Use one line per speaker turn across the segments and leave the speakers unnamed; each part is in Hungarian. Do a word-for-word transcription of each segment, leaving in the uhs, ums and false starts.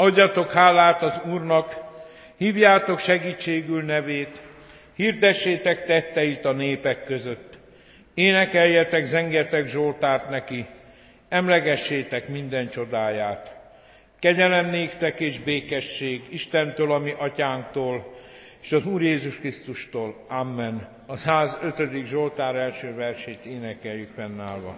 Adjatok hálát az Úrnak, hívjátok segítségül nevét, hirdessétek tetteit a népek között. Énekeljetek, zengetek zsoltárt neki, emlegessétek minden csodáját. Kegyelem néktek és békesség Istentől, a mi atyánktól, és az Úr Jézus Krisztustól. Amen. A százötödik Zsoltár első versét énekeljük fennállva.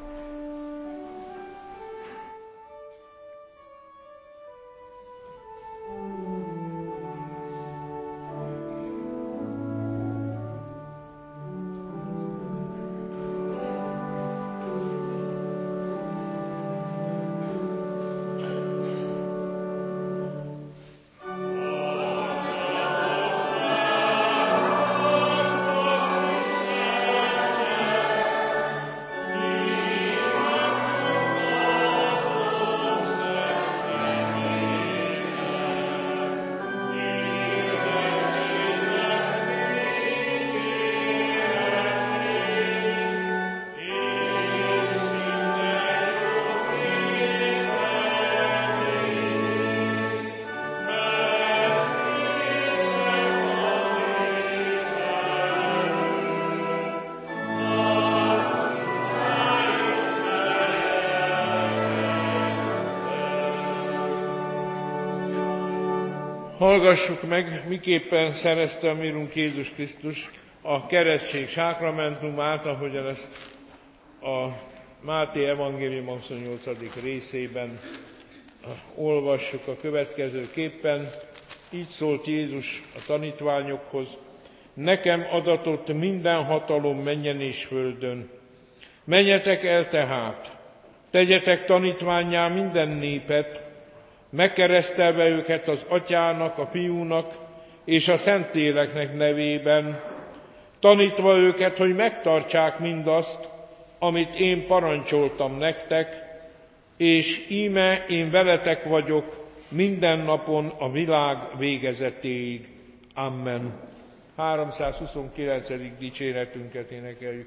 Hallgassuk meg, miképpen szerezte a mi Urunk Jézus Krisztus a keresztség sákramentumát, ahogyan ezt a Máté evangélium huszonnyolcadik részében olvassuk a következőképpen. Így szólt Jézus a tanítványokhoz: nekem adatott minden hatalom mennyen és földön. Menjetek el tehát, tegyetek tanítvánnyá minden népet, megkeresztelve őket az Atyának, a Fiúnak és a Szentléleknek nevében, tanítva őket, hogy megtartsák mindazt, amit én parancsoltam nektek, és íme én veletek vagyok minden napon a világ végezetéig. Amen. háromszázhuszonkilencedik dicséretünket énekeljük.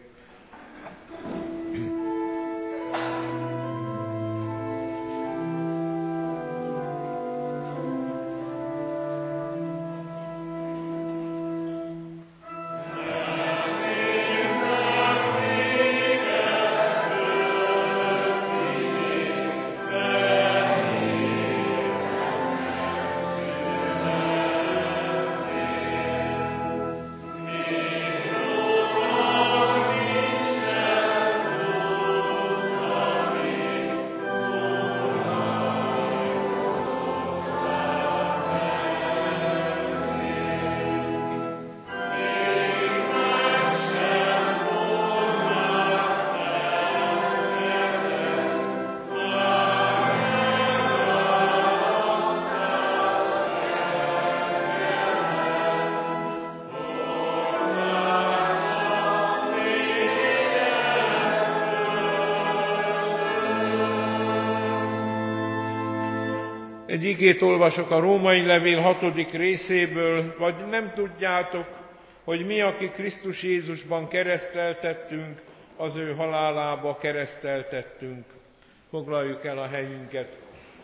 Egy igét olvasok a Római levél hatodik részéből, vagy nem tudjátok, hogy mi, akik Krisztus Jézusban kereszteltettünk, az ő halálába kereszteltettünk. Foglaljuk el a helyünket.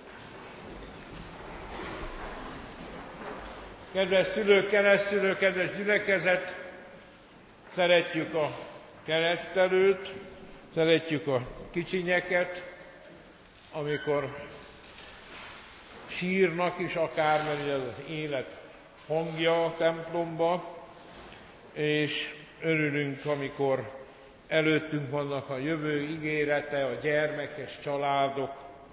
Kedves szülők, keresztszülők, kedves gyülekezet, szeretjük a keresztelőt, szeretjük a kicsinyeket, amikor sírnak is akár, mert ez az élet hangja a templomba, és örülünk, amikor előttünk vannak a jövő ígérete, a gyermekes családok,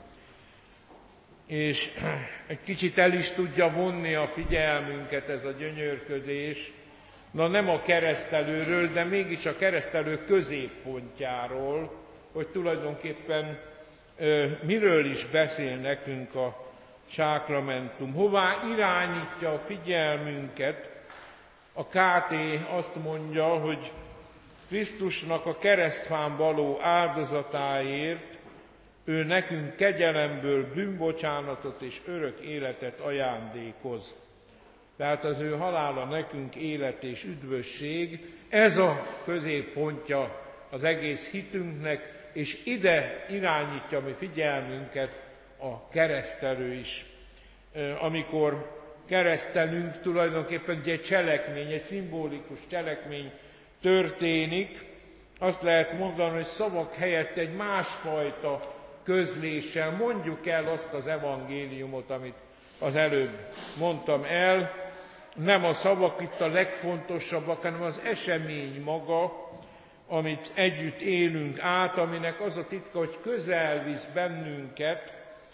és egy kicsit el is tudja vonni a figyelmünket ez a gyönyörködés, na nem a keresztelőről, de mégis a keresztelő középpontjáról, hogy tulajdonképpen miről is beszél nekünk a sákramentum, hová irányítja a figyelmünket. A ká té azt mondja, hogy Krisztusnak a keresztfán való áldozatáért ő nekünk kegyelemből bűnbocsánatot és örök életet ajándékoz. Tehát az ő halála nekünk élet és üdvösség, ez a középpontja az egész hitünknek, és ide irányítja mi figyelmünket a keresztelő is. amikor keresztelünk, tulajdonképpen egy cselekmény, egy szimbolikus cselekmény történik, azt lehet mondani, hogy szavak helyett egy másfajta közléssel mondjuk el azt az evangéliumot, amit az előbb mondtam el. Nem a szavak itt a legfontosabbak, hanem az esemény maga, amit együtt élünk át, aminek az a titka, hogy közel visz bennünket,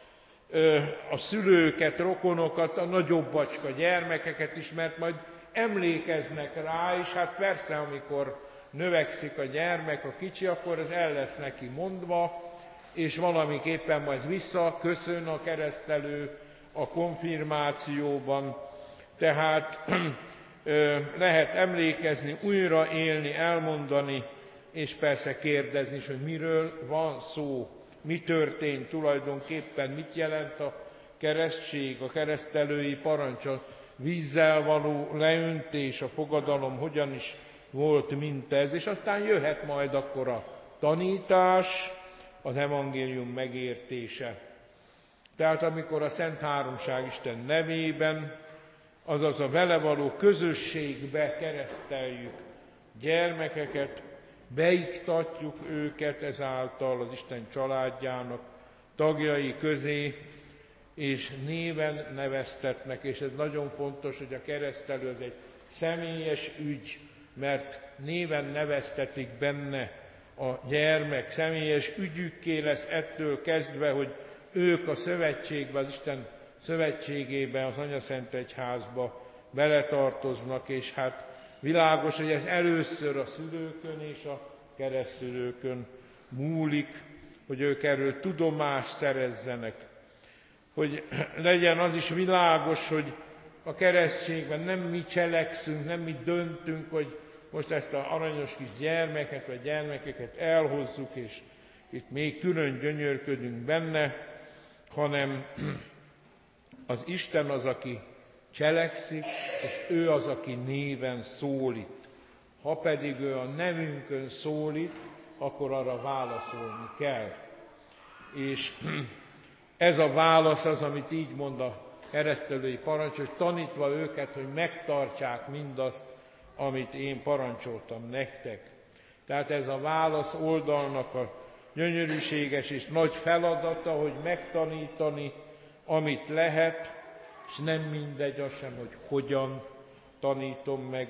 a szülőket, rokonokat, a nagyobbacska gyermekeket is, mert majd emlékeznek rá, és hát persze, amikor növekszik a gyermek, a kicsi, akkor ez el lesz neki mondva, és valamiképpen majd visszaköszön a keresztelő a konfirmációban. Tehát lehet emlékezni, újra élni, elmondani, és persze kérdezni is, hogy miről van szó, mi történt tulajdonképpen, mit jelent a keresztség, a keresztelői parancs, a vízzel való leöntés, a fogadalom hogyan is volt mindez, és aztán jöhet majd akkor a tanítás, az evangélium megértése. Tehát amikor a Szent Háromság Isten nevében, azaz a vele való közösségbe kereszteljük gyermekeket, beiktatjuk őket ezáltal az Isten családjának tagjai közé, és néven neveztetnek, és ez nagyon fontos, hogy a keresztelő az egy személyes ügy, mert néven neveztetik benne a gyermek, személyes ügyükké lesz ettől kezdve, hogy ők a szövetségben, az Isten szövetségében, az Anyaszent Egyházba beletartoznak, és hát világos, hogy ez először a szülőkön és a keresztszülőkön múlik, hogy ők erről tudomást szerezzenek. Hogy legyen az is világos, hogy a keresztségben nem mi cselekszünk, nem mi döntünk, hogy most ezt az aranyos kis gyermeket vagy gyermekeket elhozzuk, és itt még külön gyönyörködünk benne, hanem az Isten az, aki cselekszik, és ő az, aki néven szólít. Ha pedig ő a nevünkön szólít, akkor arra válaszolni kell. És ez a válasz az, amit így mond a keresztelői parancs, hogy tanítva őket, hogy megtartsák mindazt, amit én parancsoltam nektek. Tehát ez a válasz oldalnak a gyönyörűséges és nagy feladata, hogy megtanítani, amit lehet, és nem mindegy az sem, hogy hogyan tanítom meg,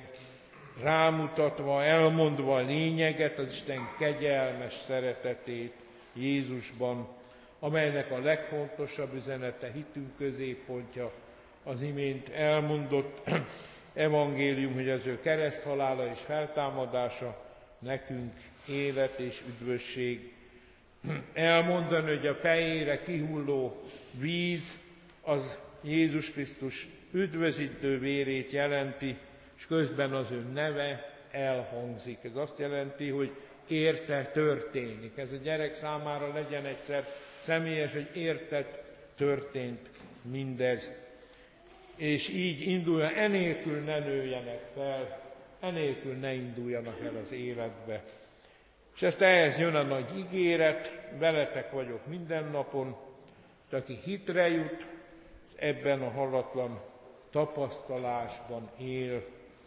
rámutatva, elmondva a lényeget, az Isten kegyelmes szeretetét Jézusban, amelynek a legfontosabb üzenete, hitünk középpontja az imént elmondott evangélium, hogy az ő kereszthalála és feltámadása nekünk élet és üdvösség. Elmondani, hogy a fejére kihulló víz az Jézus Krisztus üdvözítő vérét jelenti, és közben az ő neve elhangzik. Ez azt jelenti, hogy érte történik. Ez a gyerek számára legyen egyszer személyes, hogy érted történt mindez. És így indulja, enélkül ne nőjenek fel, enélkül ne induljanak el az életbe. És ezt ehhez jön a nagy ígéret, veletek vagyok minden napon, de aki hitre jut, ebben a hallatlan tapasztalásban él,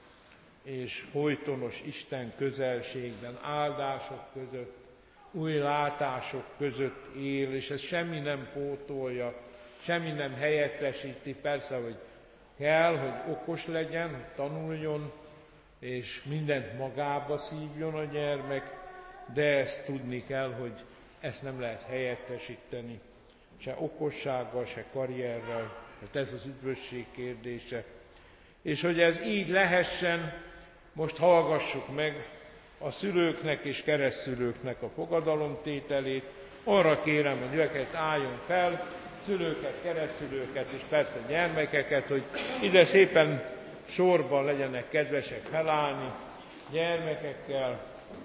és folytonos Isten közelségben, áldások között, új látások között él, és ez semmi nem pótolja, semmi nem helyettesíti, persze, hogy kell, hogy okos legyen, hogy tanuljon, és mindent magába szívjon a gyermek, de ezt tudni kell, hogy ezt nem lehet helyettesíteni, se okossággal, se karrierrel, mert ez az üdvösség kérdése. És hogy ez így lehessen, most hallgassuk meg a szülőknek és keresztszülőknek a fogadalomtételét. Arra kérem, hogy gyereket álljon fel, szülőket, keresztszülőket és persze gyermekeket, hogy ide szépen sorban legyenek kedvesek felállni, gyermekekkel,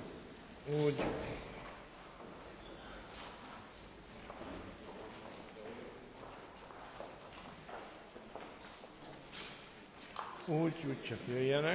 úgy. Úgy, úgy csak jöjjenek.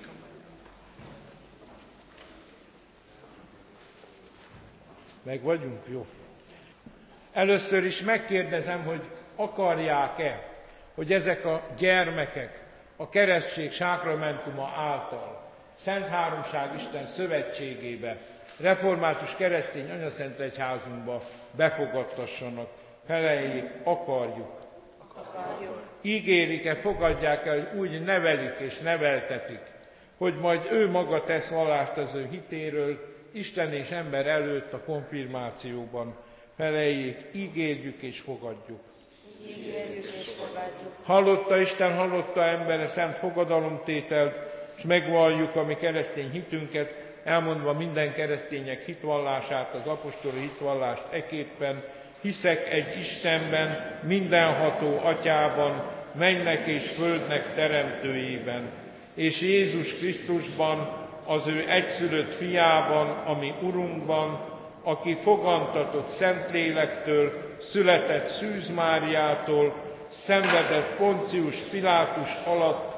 Meg vagyunk? Jó. Először is megkérdezem, hogy akarják-e hogy ezek a gyermekek a keresztség sákramentuma által Szent Háromság Isten szövetségébe, református keresztény anyaszentegyházunkba befogadtassanak. Feleljék, akarjuk.
Akarjuk.
Ígérik-e, fogadják el, hogy úgy nevelik és neveltetik, hogy majd ő maga tesz vallást az ő hitéről, Isten és ember előtt a konfirmációban. Feleljék, ígérjük és fogadjuk.
Ígérjük és fogadjuk.
Hallotta Isten, hallotta embere szent fogadalomtételt, és megvalljuk a mi keresztény hitünket, elmondva minden keresztények hitvallását, az apostoli hitvallást eképpen. Hiszek egy Istenben, mindenható Atyában, mennek és földnek teremtőjében, és Jézus Krisztusban, az ő egyszülött fiában, ami Urunkban, aki fogantatott Szentlélektől, született Szűz Máriától, szenvedett Poncius Pilátus alatt,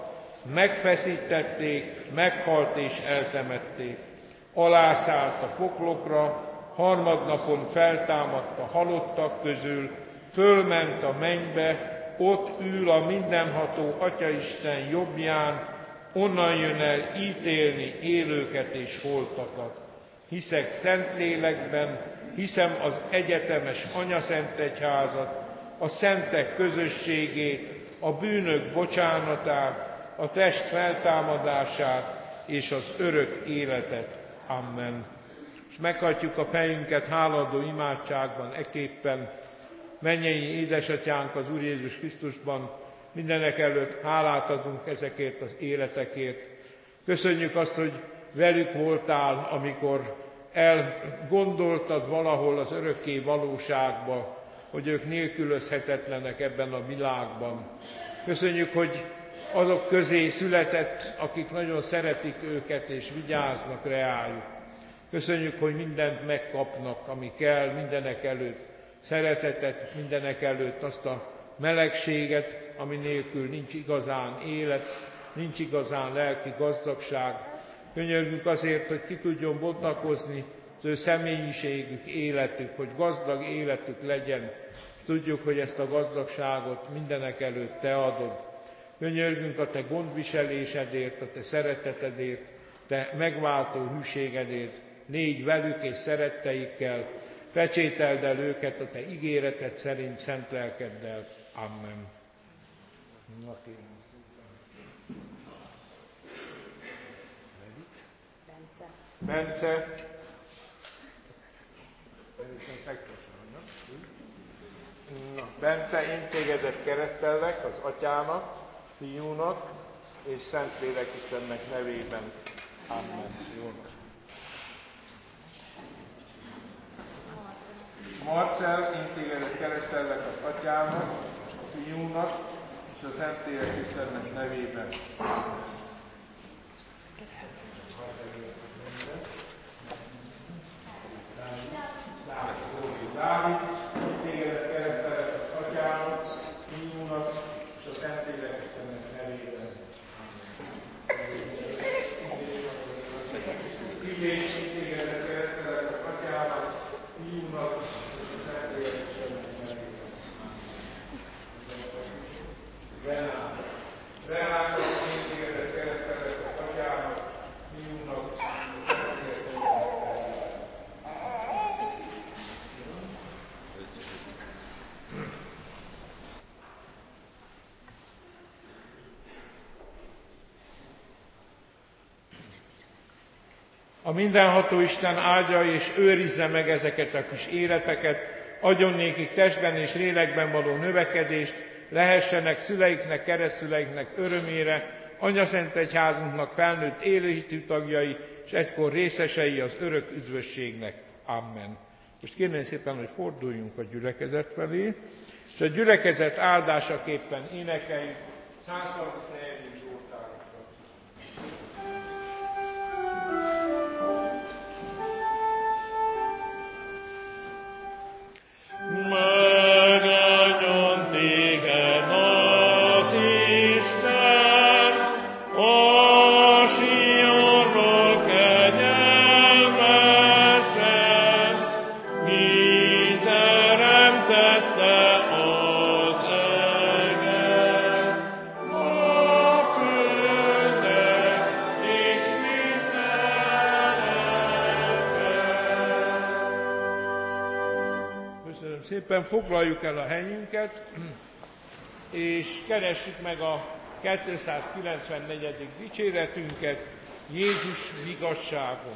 megfeszítették, meghalt és eltemették. Alászállt a poklokra, harmadnapon feltámadt a halottak közül, fölment a mennybe, ott ül a mindenható Atyaisten jobbján, onnan jön el ítélni élőket és holtakat. Hiszek Szentlélekben, hiszem az egyetemes anyaszentegyházat, a szentek közösségét, a bűnök bocsánatát, a test feltámadását és az örök életet. Amen. És meghajtjuk a fejünket hálaadó imádságban eképpen. Mennyei édesatyánk az Úr Jézus Krisztusban, mindenek előtt hálát adunk ezekért az életekért. Köszönjük azt, hogy velük voltál, amikor elgondoltad valahol az örökké valóságba, hogy ők nélkülözhetetlenek ebben a világban. Köszönjük, hogy azok közé született, akik nagyon szeretik őket és vigyáznak reájuk. Köszönjük, hogy mindent megkapnak, ami kell, mindenek előtt szeretetet, mindenek előtt azt a melegséget, ami nélkül nincs igazán élet, nincs igazán lelki gazdagság. Könyörgünk azért, hogy ki tudjon bontakozni az ő személyiségük, életük, hogy gazdag életük legyen. Tudjuk, hogy ezt a gazdagságot mindenek előtt te adod. Könyörgünk a te gondviselésedért, a te szeretetedért, te megváltó hűségedért. Légy velük és szeretteikkel, pecsételd el őket a te ígéreted szerint szent lelkeddel. Amen. Bence. Na, Bence, én tégedet keresztellek az Atyának, Fiúnak és Szentlélek Istennek nevében. Amen. Jó. Marcell, én tégedet keresztellek az Atyának, a Fiúnak és a Szentlélek Istennek nevében. Dávid, én tégedet keresztellek az Atyának, Fiúnak és a Szentlélek Istennek nevében. Igény, én tégedet keresztellek az Atyának, Fiúnak és a Szentlélek Istennek nevében. Renát. Renát, én tégedet keresztellek az Atyának, Fiúnak és a Szentlélek Istennek nevében. A mindenható Isten áldja és őrizze meg ezeket a kis életeket, adjon nékik testben és lélekben való növekedést, lehessenek szüleiknek, keresztszüleiknek örömére, anyaszentegyházunknak felnőtt élőhitű tagjai, és egykor részesei az örök üdvösségnek. Amen. Most kérném szépen, hogy forduljunk a gyülekezet felé, és a gyülekezet áldásaképpen énekeljük száz harmincnégy Zsoltárokat.
Megáldjon téged az Isten, a Sionról kegyelmesen, ki teremtette az eget.
szépen, foglaljuk el a helyünket, és keressük meg a kétszázkilencvennegyedik dicséretünket, Jézus vigasságon.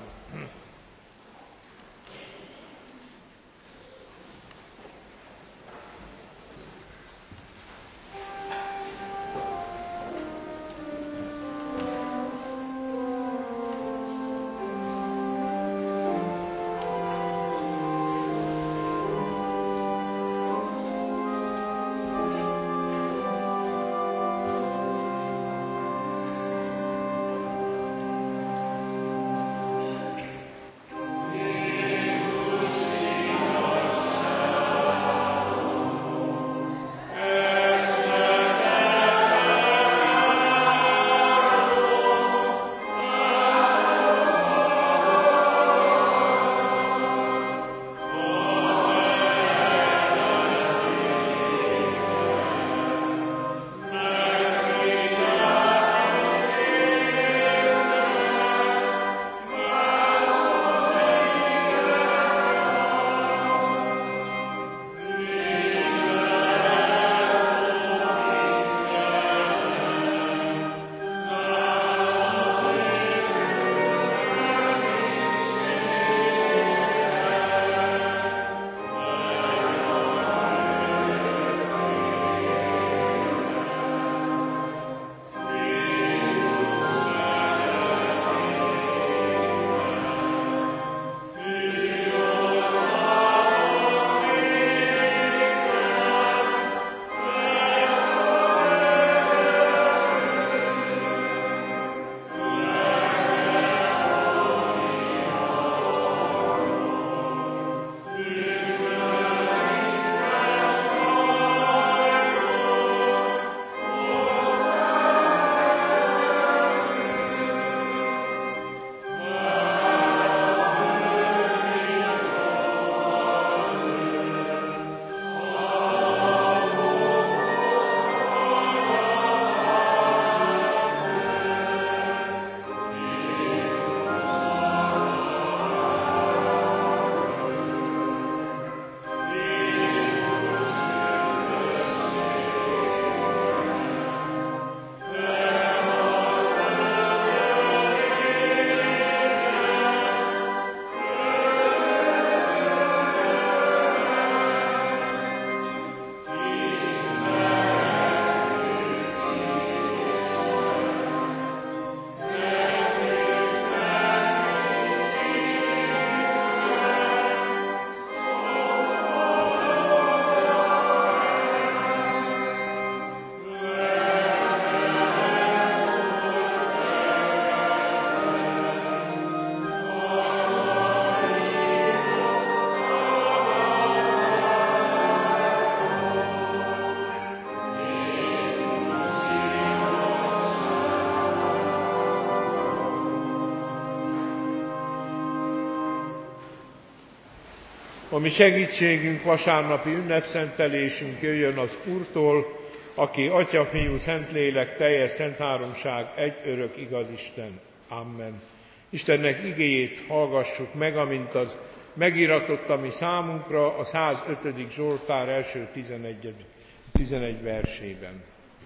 A mi segítségünk, vasárnapi ünnepszentelésünk jöjjön az Úrtól, aki Atya, Fiú, Szentlélek, teljes szent háromság, egy örök igaz Isten. Amen. Istennek igéjét hallgassuk meg, amint az megiratott a mi számunkra a százötödik Zsoltár első tizenegy, tizenegy versében.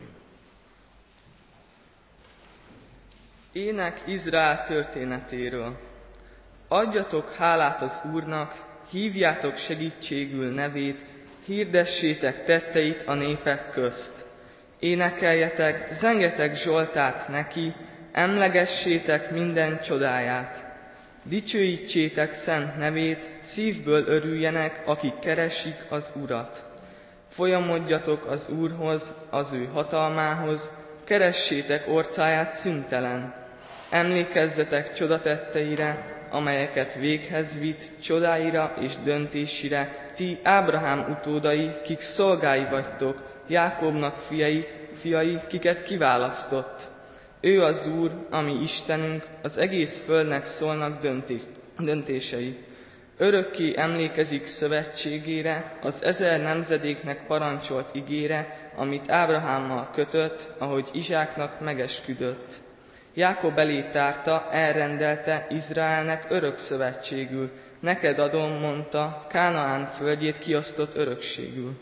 Ének Izrael történetéről. Adjatok hálát az Úrnak, hívjátok segítségül nevét, hirdessétek tetteit a népek közt. Énekeljetek, zengetek Zsoltát neki, emlegessétek minden csodáját. Dicsőítsétek szent nevét, szívből örüljenek, akik keresik az Urat. Folyamodjatok az Úrhoz, az ő hatalmához, keressétek orcáját szüntelen. Emlékezzetek csodatetteire, amelyeket véghez vitt, csodáira és döntésére, ti Ábrahám utódai, kik szolgái vagytok, Jákobnak fiai, fiai, kiket kiválasztott. Ő az Úr, ami Istenünk, az egész földnek szólnak döntés, döntései. Örökké emlékezik szövetségére, az ezer nemzedéknek parancsolt igére, amit Ábrahámmal kötött, ahogy Izsáknak megesküdött. Jákob elé tárta, elrendelte Izraelnek örök szövetségül, neked adom, mondta, Kánaán földjét kiosztott örökségül.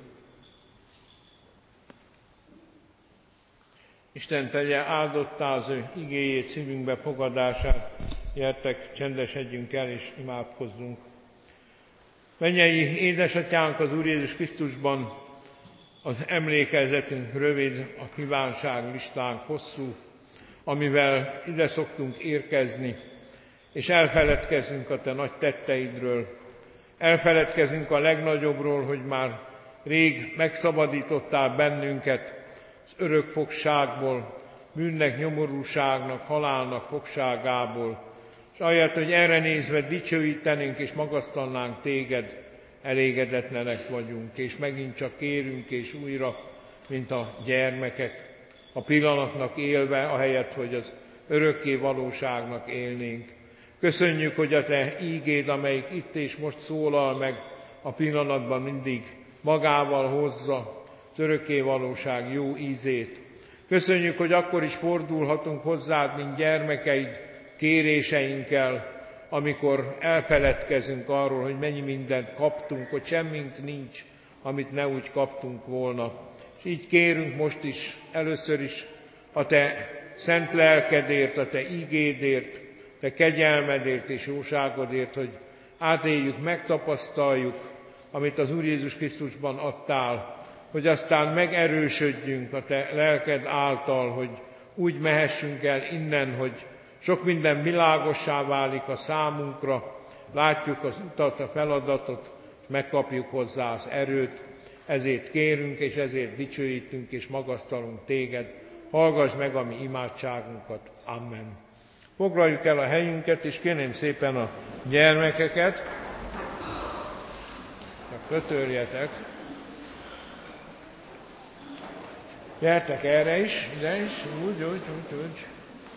Isten tegye áldottá az ő igéjét, szívünkbe fogadását. Gyertek, csendesedjünk el és imádkozzunk. Mennyei édesatyánk, az Úr Jézus Krisztusban az emlékezetünk rövid, a kívánság listánk hosszú, amivel ide szoktunk érkezni, és elfeledkezünk a te nagy tetteidről. Elfeledkezünk a legnagyobbról, hogy már rég megszabadítottál bennünket az örök fogságból, bűnnek, nyomorúságnak, halálnak fogságából, és ahelyett, hogy erre nézve dicsőítenénk és magasztalnánk téged, elégedetlenek vagyunk, és megint csak kérünk, és újra, mint a gyermekek, a pillanatnak élve, ahelyett, hogy az örökké valóságnak élnénk. Köszönjük, hogy a te ígéd, amelyik itt és most szólal meg, a pillanatban mindig magával hozza az örökké valóság jó ízét. Köszönjük, hogy akkor is fordulhatunk hozzád, mint gyermekeid, kéréseinkkel, amikor elfeledkezünk arról, hogy mennyi mindent kaptunk, hogy semmink nincs, amit ne úgy kaptunk volna. És így kérünk most is, először is a te szent lelkedért, a te ígédért, te kegyelmedért és jóságodért, hogy átéljük, megtapasztaljuk, amit az Úr Jézus Krisztusban adtál, hogy aztán megerősödjünk a te lelked által, hogy úgy mehessünk el innen, hogy sok minden világossá válik a számunkra, látjuk az utat, a feladatot, és megkapjuk hozzá az erőt. Ezért kérünk, és ezért dicsőítünk, és magasztalunk téged. Hallgass meg a mi imádságunkat. Amen. Foglaljuk el a helyünket, és kérném szépen a gyermekeket, csak kötörjetek. Gyertek erre is, ide is, úgy, úgy, úgy, úgy.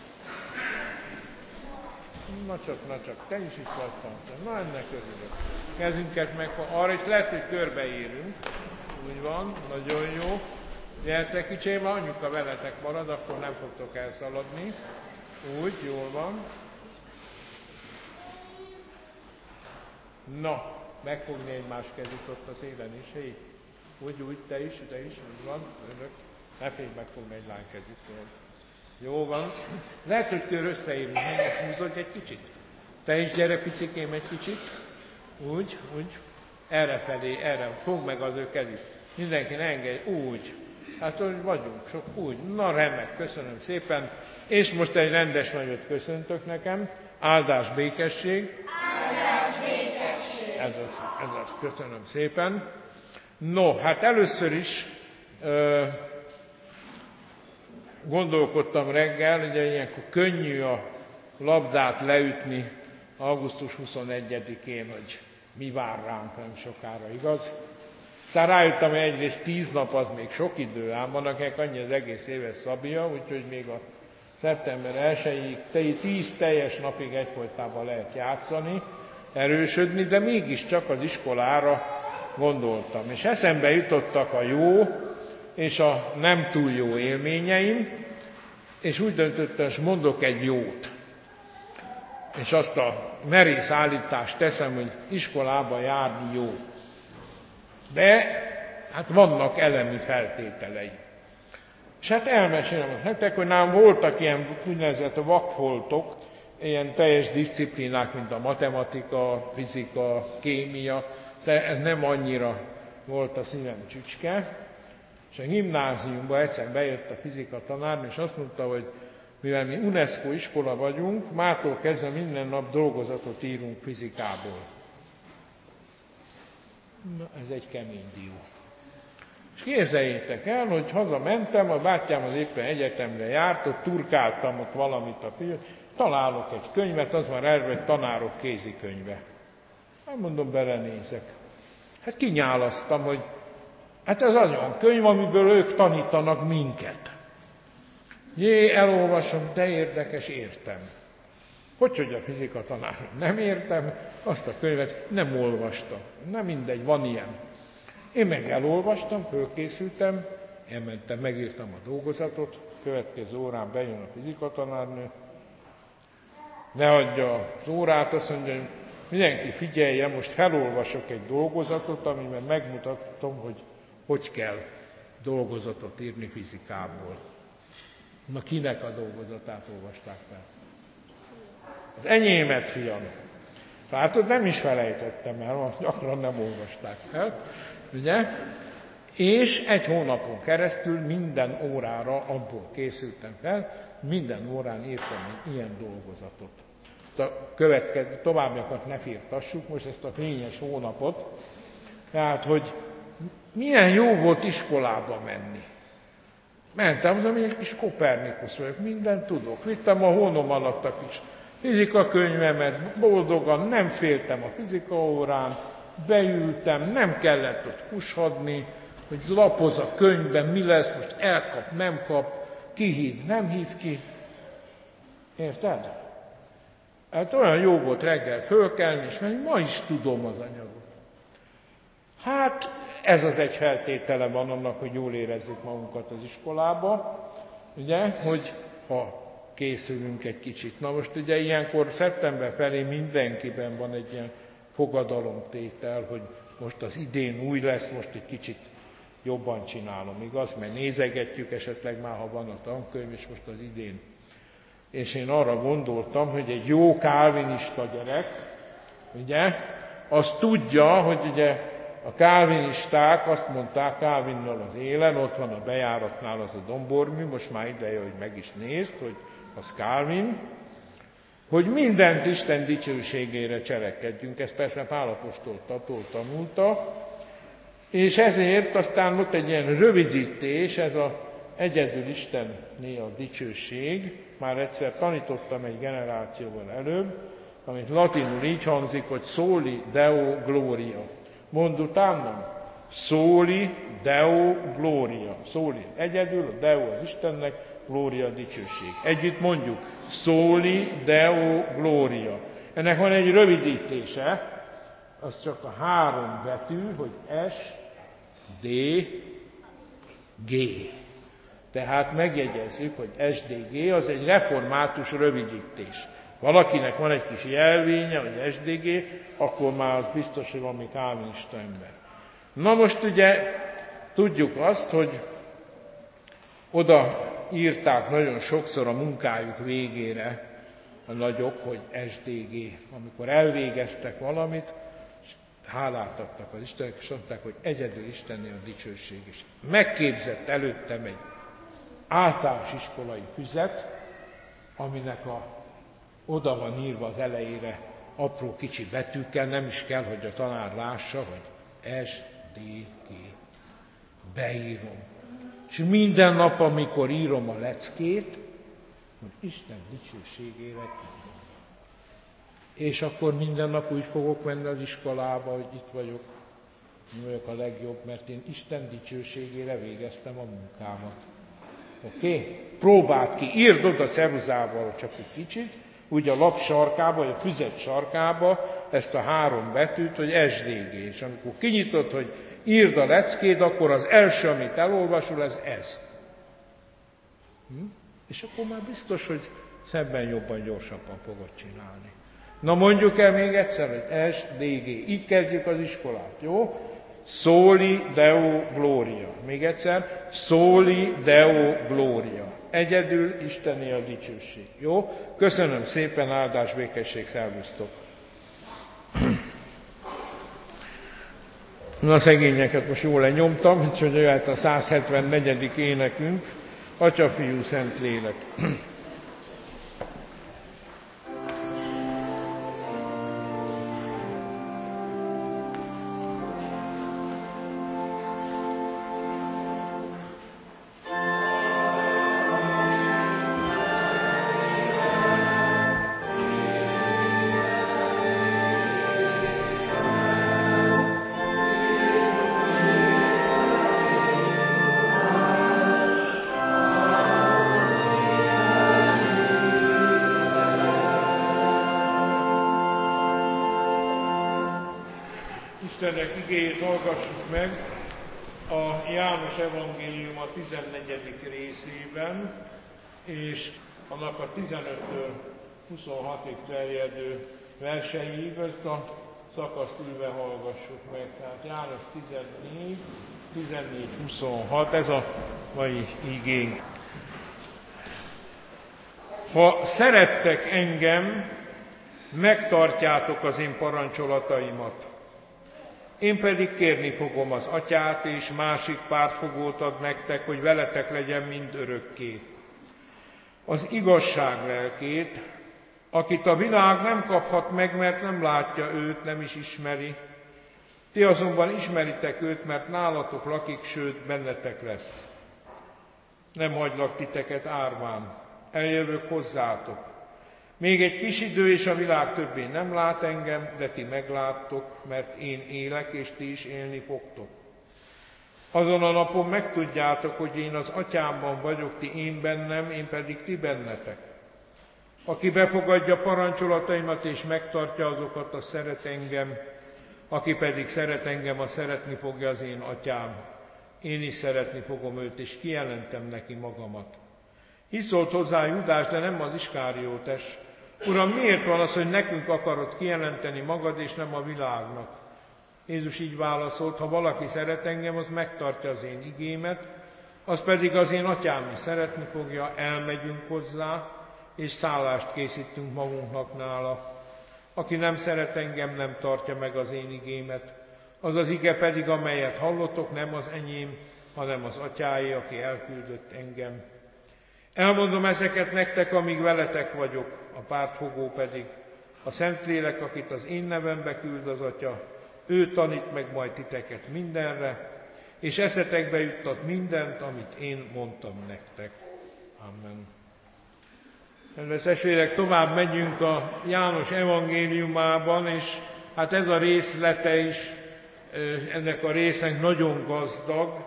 Na csak, na csak, te is itt vagy, na ennek örülök. Kezünket meg, arra is lehet, hogy körbeérünk. Úgy van, nagyon jó. Gyertek kicsém, ha anyuka veletek marad, akkor nem fogtok elszaladni. Úgy, jól van. Na, megfogni egymás kezét ott a szélen is, hé. Úgy, úgy, te is, te is, úgy van, önök. Ne félj megfogni egy lány kezét. Jó van. Lehet, hogy kör összeérünk, nem most húzod egy kicsit. Te is gyere, picikém, egy kicsit. Úgy, úgy. Erre felé, erre. Fogd meg az ő kezét. Mindenki ne engedj. Úgy. Hát úgy vagyunk, sok úgy. Na remek, köszönöm szépen. És most egy rendes nagyot köszöntök nekem. Áldás, békesség.
Áldás, békesség.
Ez az, ez az, köszönöm szépen. No, hát először is ö, gondolkodtam reggel, ugye ilyenkor könnyű a labdát leütni augusztus huszonegyedikén, hogy mi vár ránk nem sokára, igaz? Aztán rájöttem, hogy egyrészt tíz nap az még sok idő, ám van akinek annyi az egész éves szabja, úgyhogy még a szeptember elsejéig tíz teljes napig egyfolytában lehet játszani, erősödni, de mégiscsak az iskolára gondoltam. És eszembe jutottak a jó és a nem túl jó élményeim, és úgy döntöttem, hogy mondok egy jót. És azt a merész állítást teszem, hogy iskolába járni jó. De hát vannak elemi feltételei. És hát elmesélem azt nektek, hogy nálam voltak ilyen úgynevezett vakfoltok, ilyen teljes disziplinák, mint a matematika, fizika, kémia, ez nem annyira volt a szívem csücske. És a gimnáziumba egyszer bejött a fizika tanárnő, és azt mondta, hogy mivel mi UNESCO iskola vagyunk, mától kezdve minden nap dolgozatot írunk fizikából. Na, ez egy kemény dió. És képzeljétek el, hogy hazamentem, a bátyám az éppen egyetemre járt, ott turkáltam ott valamit a film, találok egy könyvet, az van erre, hogy tanárok kézikönyve. Hát mondom, belenézek. Hát kinyálasztam, hogy hát ez az olyan könyv, amiből ők tanítanak minket. Jé, elolvasom, de érdekes, értem. Hogy, hogy a fizika tanár nem értem, azt a könyvet nem olvastam. Na mindegy, van ilyen. Én meg elolvastam, fölkészültem, elmentem, megírtam a dolgozatot, következő órán bejön a fizika tanárnő, ne adja az órát, azt mondja, hogy mindenki figyelje, most felolvasok egy dolgozatot, amiben megmutatom, hogy hogy kell dolgozatot írni fizikából. Na, kinek a dolgozatát olvasták fel? Az enyémet, fiam. Látod, nem is felejtettem el, gyakran nem olvasták fel, ugye? És egy hónapon keresztül minden órára abból készültem fel, minden órán írtam egy ilyen dolgozatot. A következő, továbbiakat ne firtassuk, most ezt a fényes hónapot, tehát, hogy milyen jó volt iskolába menni. Mentem, az, ami egy kis Kopernikusz vagyok, mindent tudok. Vittem a hónom alatt a kis fizikakönyvemet, boldogan, nem féltem a fizika órán, beültem, nem kellett ott kushadni, hogy lapoz a könyvben, mi lesz, most elkap, nem kap, ki hív, nem hív ki. Érted? Hát olyan jó volt reggel fölkelni, és mert ma is tudom az anyagot. Hát ez az egy feltétele van annak, hogy jól érezzük magunkat az iskolába, ugye, hogy ha készülünk egy kicsit. Na most ugye ilyenkor szeptember felé mindenkiben van egy ilyen fogadalomtétel, hogy most az idén új lesz, most egy kicsit jobban csinálom, igaz? Mert nézegetjük esetleg már, ha van a tankönyv, és most az idén. És én arra gondoltam, hogy egy jó kálvinista gyerek, ugye, az tudja, hogy ugye a kálvinisták azt mondták Kálvinnal az élen, ott van a bejáratnál az a dombormű, most már ideje, hogy meg is nézd, hogy az Kálvin, hogy mindent Isten dicsőségére cselekedjünk. Ezt persze Pál apostoltól tanulta, és ezért aztán ott egy ilyen rövidítés, ez a egyedül Istenné a dicsőség, már egyszer tanítottam egy generációval előbb, amit latinul így hangzik, hogy soli Deo gloria. Mondd utánam, soli Deo gloria. Soli egyedül, a Deo az Istennek, gloria a dicsőség. Együtt mondjuk, soli Deo gloria. Ennek van egy rövidítése, az csak a három betű, hogy S, D, G. Tehát megjegyezzük, hogy S D G az egy református rövidítés. Valakinek van egy kis jelvénye, hogy S D G, akkor már az biztos, hogy valami kálvinista ember. Na most ugye tudjuk azt, hogy oda írták nagyon sokszor a munkájuk végére a nagyok, hogy S D G. Amikor elvégeztek valamit, és hálát adtak az Istennek, és mondták, hogy egyedül Istenné a dicsőség. És megképzett előttem egy általános iskolai füzet, aminek a, oda van írva az elejére apró kicsi betűkkel, nem is kell, hogy a tanár lássa, hogy S D G. Beírom. És minden nap, amikor írom a leckét, hogy Isten dicsőségére írom. És akkor minden nap úgy fogok menni az iskolába, hogy itt vagyok, vagyok a legjobb, mert én Isten dicsőségére végeztem a munkámat. Oké? Okay? Próbáld ki, írd oda ceruzával csak egy kicsit, úgy a lap sarkába, vagy a füzet sarkába ezt a három betűt, hogy S D G. És amikor kinyitod, hogy írd a leckét, akkor az első, amit elolvasol, ez ez. Hm? És akkor már biztos, hogy szebben, jobban, gyorsabban fogod csinálni. Na mondjuk el még egyszer, hogy S D G. Így kezdjük az iskolát, jó? Soli Deo gloria. Még egyszer, soli Deo gloria. Egyedül Istené a dicsőség. Jó? Köszönöm szépen, áldás, békesség, szervusztok! Na, szegényeket most jól lenyomtam, úgyhogy jöhet a száz hetvennegy. énekünk, Atya, Fiú, Szent Lélek. Istennek igéjét hallgassuk meg a János evangélium a tizennegyedik részében, és annak a tizenöttől huszonhatig terjedő verseiből, ezt a szakaszt ülve hallgassuk meg. Tehát János tizennégy, tizennégy huszonhat, ez a mai igénk. Ha szerettek engem, megtartjátok az én parancsolataimat. Én pedig kérni fogom az Atyát, és másik pártfogót ad nektek, hogy veletek legyen mind örökké. Az igazság lelkét, akit a világ nem kaphat meg, mert nem látja őt, nem is ismeri. Ti azonban ismeritek őt, mert nálatok lakik, sőt, bennetek lesz. Nem hagylak titeket árván, eljövök hozzátok. Még egy kis idő, és a világ többé nem lát engem, de ti megláttok, mert én élek, és ti is élni fogtok. Azon a napon megtudjátok, hogy én az Atyámban vagyok, ti én bennem, én pedig ti bennetek. Aki befogadja parancsolataimat és megtartja azokat, az szeret engem, aki pedig szeret engem, az szeretni fogja az én Atyám. Én is szeretni fogom őt, és kijelentem neki magamat. Így szólt hozzá Judás, de nem az Iskáriótes. Uram, miért van az, hogy nekünk akarod kijelenteni magad, és nem a világnak? Jézus így válaszolt, ha valaki szeret engem, az megtartja az én igémet, az pedig az én Atyám is szeretni fogja, elmegyünk hozzá, és szállást készítünk magunknak nála. Aki nem szeret engem, nem tartja meg az én igémet. Az az ige pedig, amelyet hallottok, nem az enyém, hanem az Atyáé, aki elküldött engem. Elmondom ezeket nektek, amíg veletek vagyok, a pártfogó pedig, a Szentlélek, akit az én nevembe küld az Atya, ő tanít meg majd titeket mindenre, és eszetekbe juttat mindent, amit én mondtam nektek. Amen. Kedves testvérek, tovább megyünk a János evangéliumában, és hát ez a részlete is, ennek a résznek nagyon gazdag,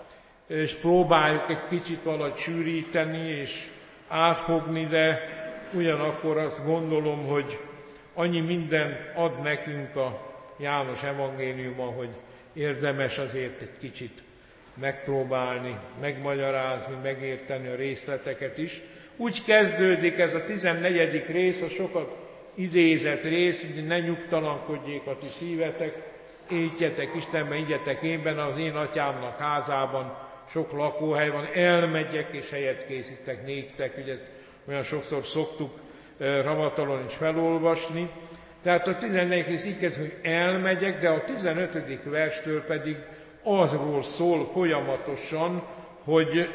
és próbáljuk egy kicsit valahogy sűríteni és átfogni, de ugyanakkor azt gondolom, hogy annyi mindent ad nekünk a János evangéliuma, hogy érdemes azért egy kicsit megpróbálni, megmagyarázni, megérteni a részleteket is. Úgy kezdődik ez a tizennegyedik rész, a sokat idézett rész, hogy ne nyugtalankodjék a ti szívetek, étjetek Istenben, igyetek énben, az én Atyámnak házában sok lakóhely van, elmegyek és helyet készítek néktek, ugye ezt olyan sokszor szoktuk ravatalon is felolvasni. Tehát a tizennegyedik rész így kezd, hogy elmegyek, de a tizenötödik verstől pedig azról szól folyamatosan, hogy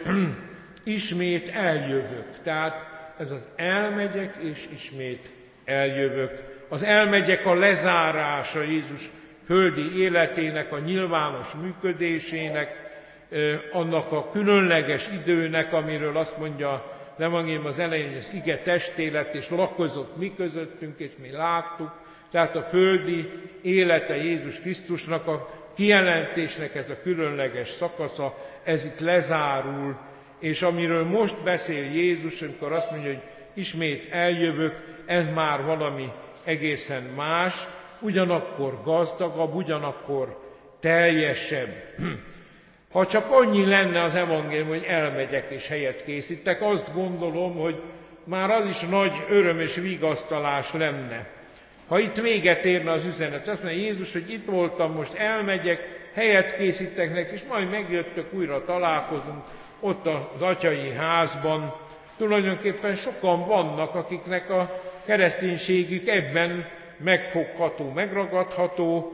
ismét eljövök. Tehát ez az elmegyek és ismét eljövök. Az elmegyek a lezárása Jézus földi életének, a nyilvános működésének, annak a különleges időnek, amiről azt mondja az evangélium az elején, hogy az ige testé lett és lakozott mi közöttünk, és mi láttuk. Tehát a földi élete Jézus Krisztusnak, a kijelentésnek ez a különleges szakasza, ez itt lezárul, és amiről most beszél Jézus, amikor azt mondja, hogy ismét eljövök, ez már valami egészen más, ugyanakkor gazdagabb, ugyanakkor teljesebb. Ha csak annyi lenne az evangélium, hogy elmegyek és helyet készítek, azt gondolom, hogy már az is nagy öröm és vigasztalás lenne. Ha itt véget érne az üzenet, azt mondja Jézus, hogy itt voltam, most elmegyek, helyet készítek nektek, és majd megjöttök, újra találkozunk ott az atyai házban. Tulajdonképpen sokan vannak, akiknek a kereszténységük ebben megfogható, megragadható,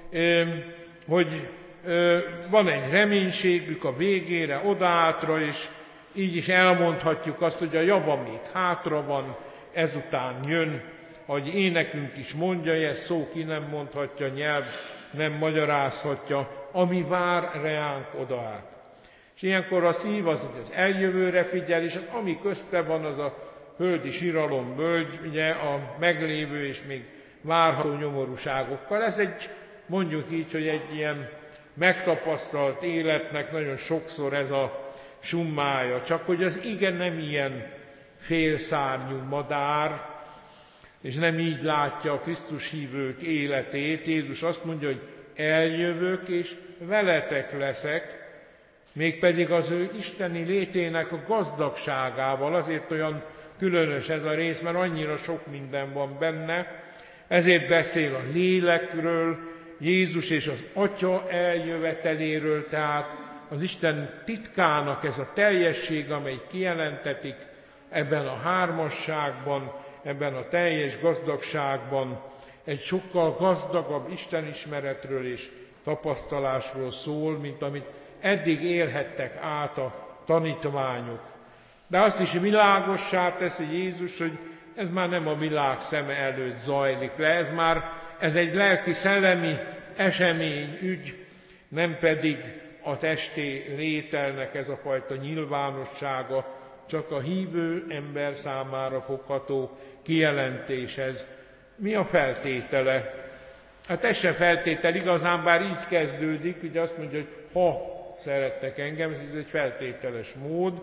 hogy van egy reménységük a végére, odaátra, és így is elmondhatjuk azt, hogy a java még hátra van, ezután jön, ahogy énekünk is mondja, ez szó ki nem mondhatja, nyelv nem magyarázhatja, ami vár reánk odaát. És ilyenkor a szív az, hogy az eljövőre figyel, és az, ami közte van, az a földi siralom bölgy, ugye a meglévő és még várható nyomorúságokkal. Ez egy, mondjuk így, hogy egy ilyen megtapasztalt életnek nagyon sokszor ez a summája. Csak hogy az ige nem ilyen félszárnyú madár, és nem így látja a Krisztus hívők életét. Jézus azt mondja, hogy eljövök, és veletek leszek, mégpedig az ő isteni létének a gazdagságával. Azért olyan különös ez a rész, mert annyira sok minden van benne, Ezért beszél a lélekről, Jézus és az Atya eljöveteléről, tehát az Isten titkának ez a teljesség, amely kijelentetik ebben a hármasságban, ebben a teljes gazdagságban, egy sokkal gazdagabb istenismeretről és tapasztalásról szól, mint amit eddig élhettek át a tanítványok. De azt is világossá teszi Jézus, hogy ez már nem a világ szeme előtt zajlik le, ez már ez egy lelki-szellemi esemény, ügy, nem pedig a testi lételnek ez a fajta nyilvánossága, csak a hívő ember számára fogható kijelentés ez. Mi a feltétele? Hát ez se feltétel igazán, bár így kezdődik, ugye azt mondja, hogy ha szerettek engem, ez egy feltételes mód,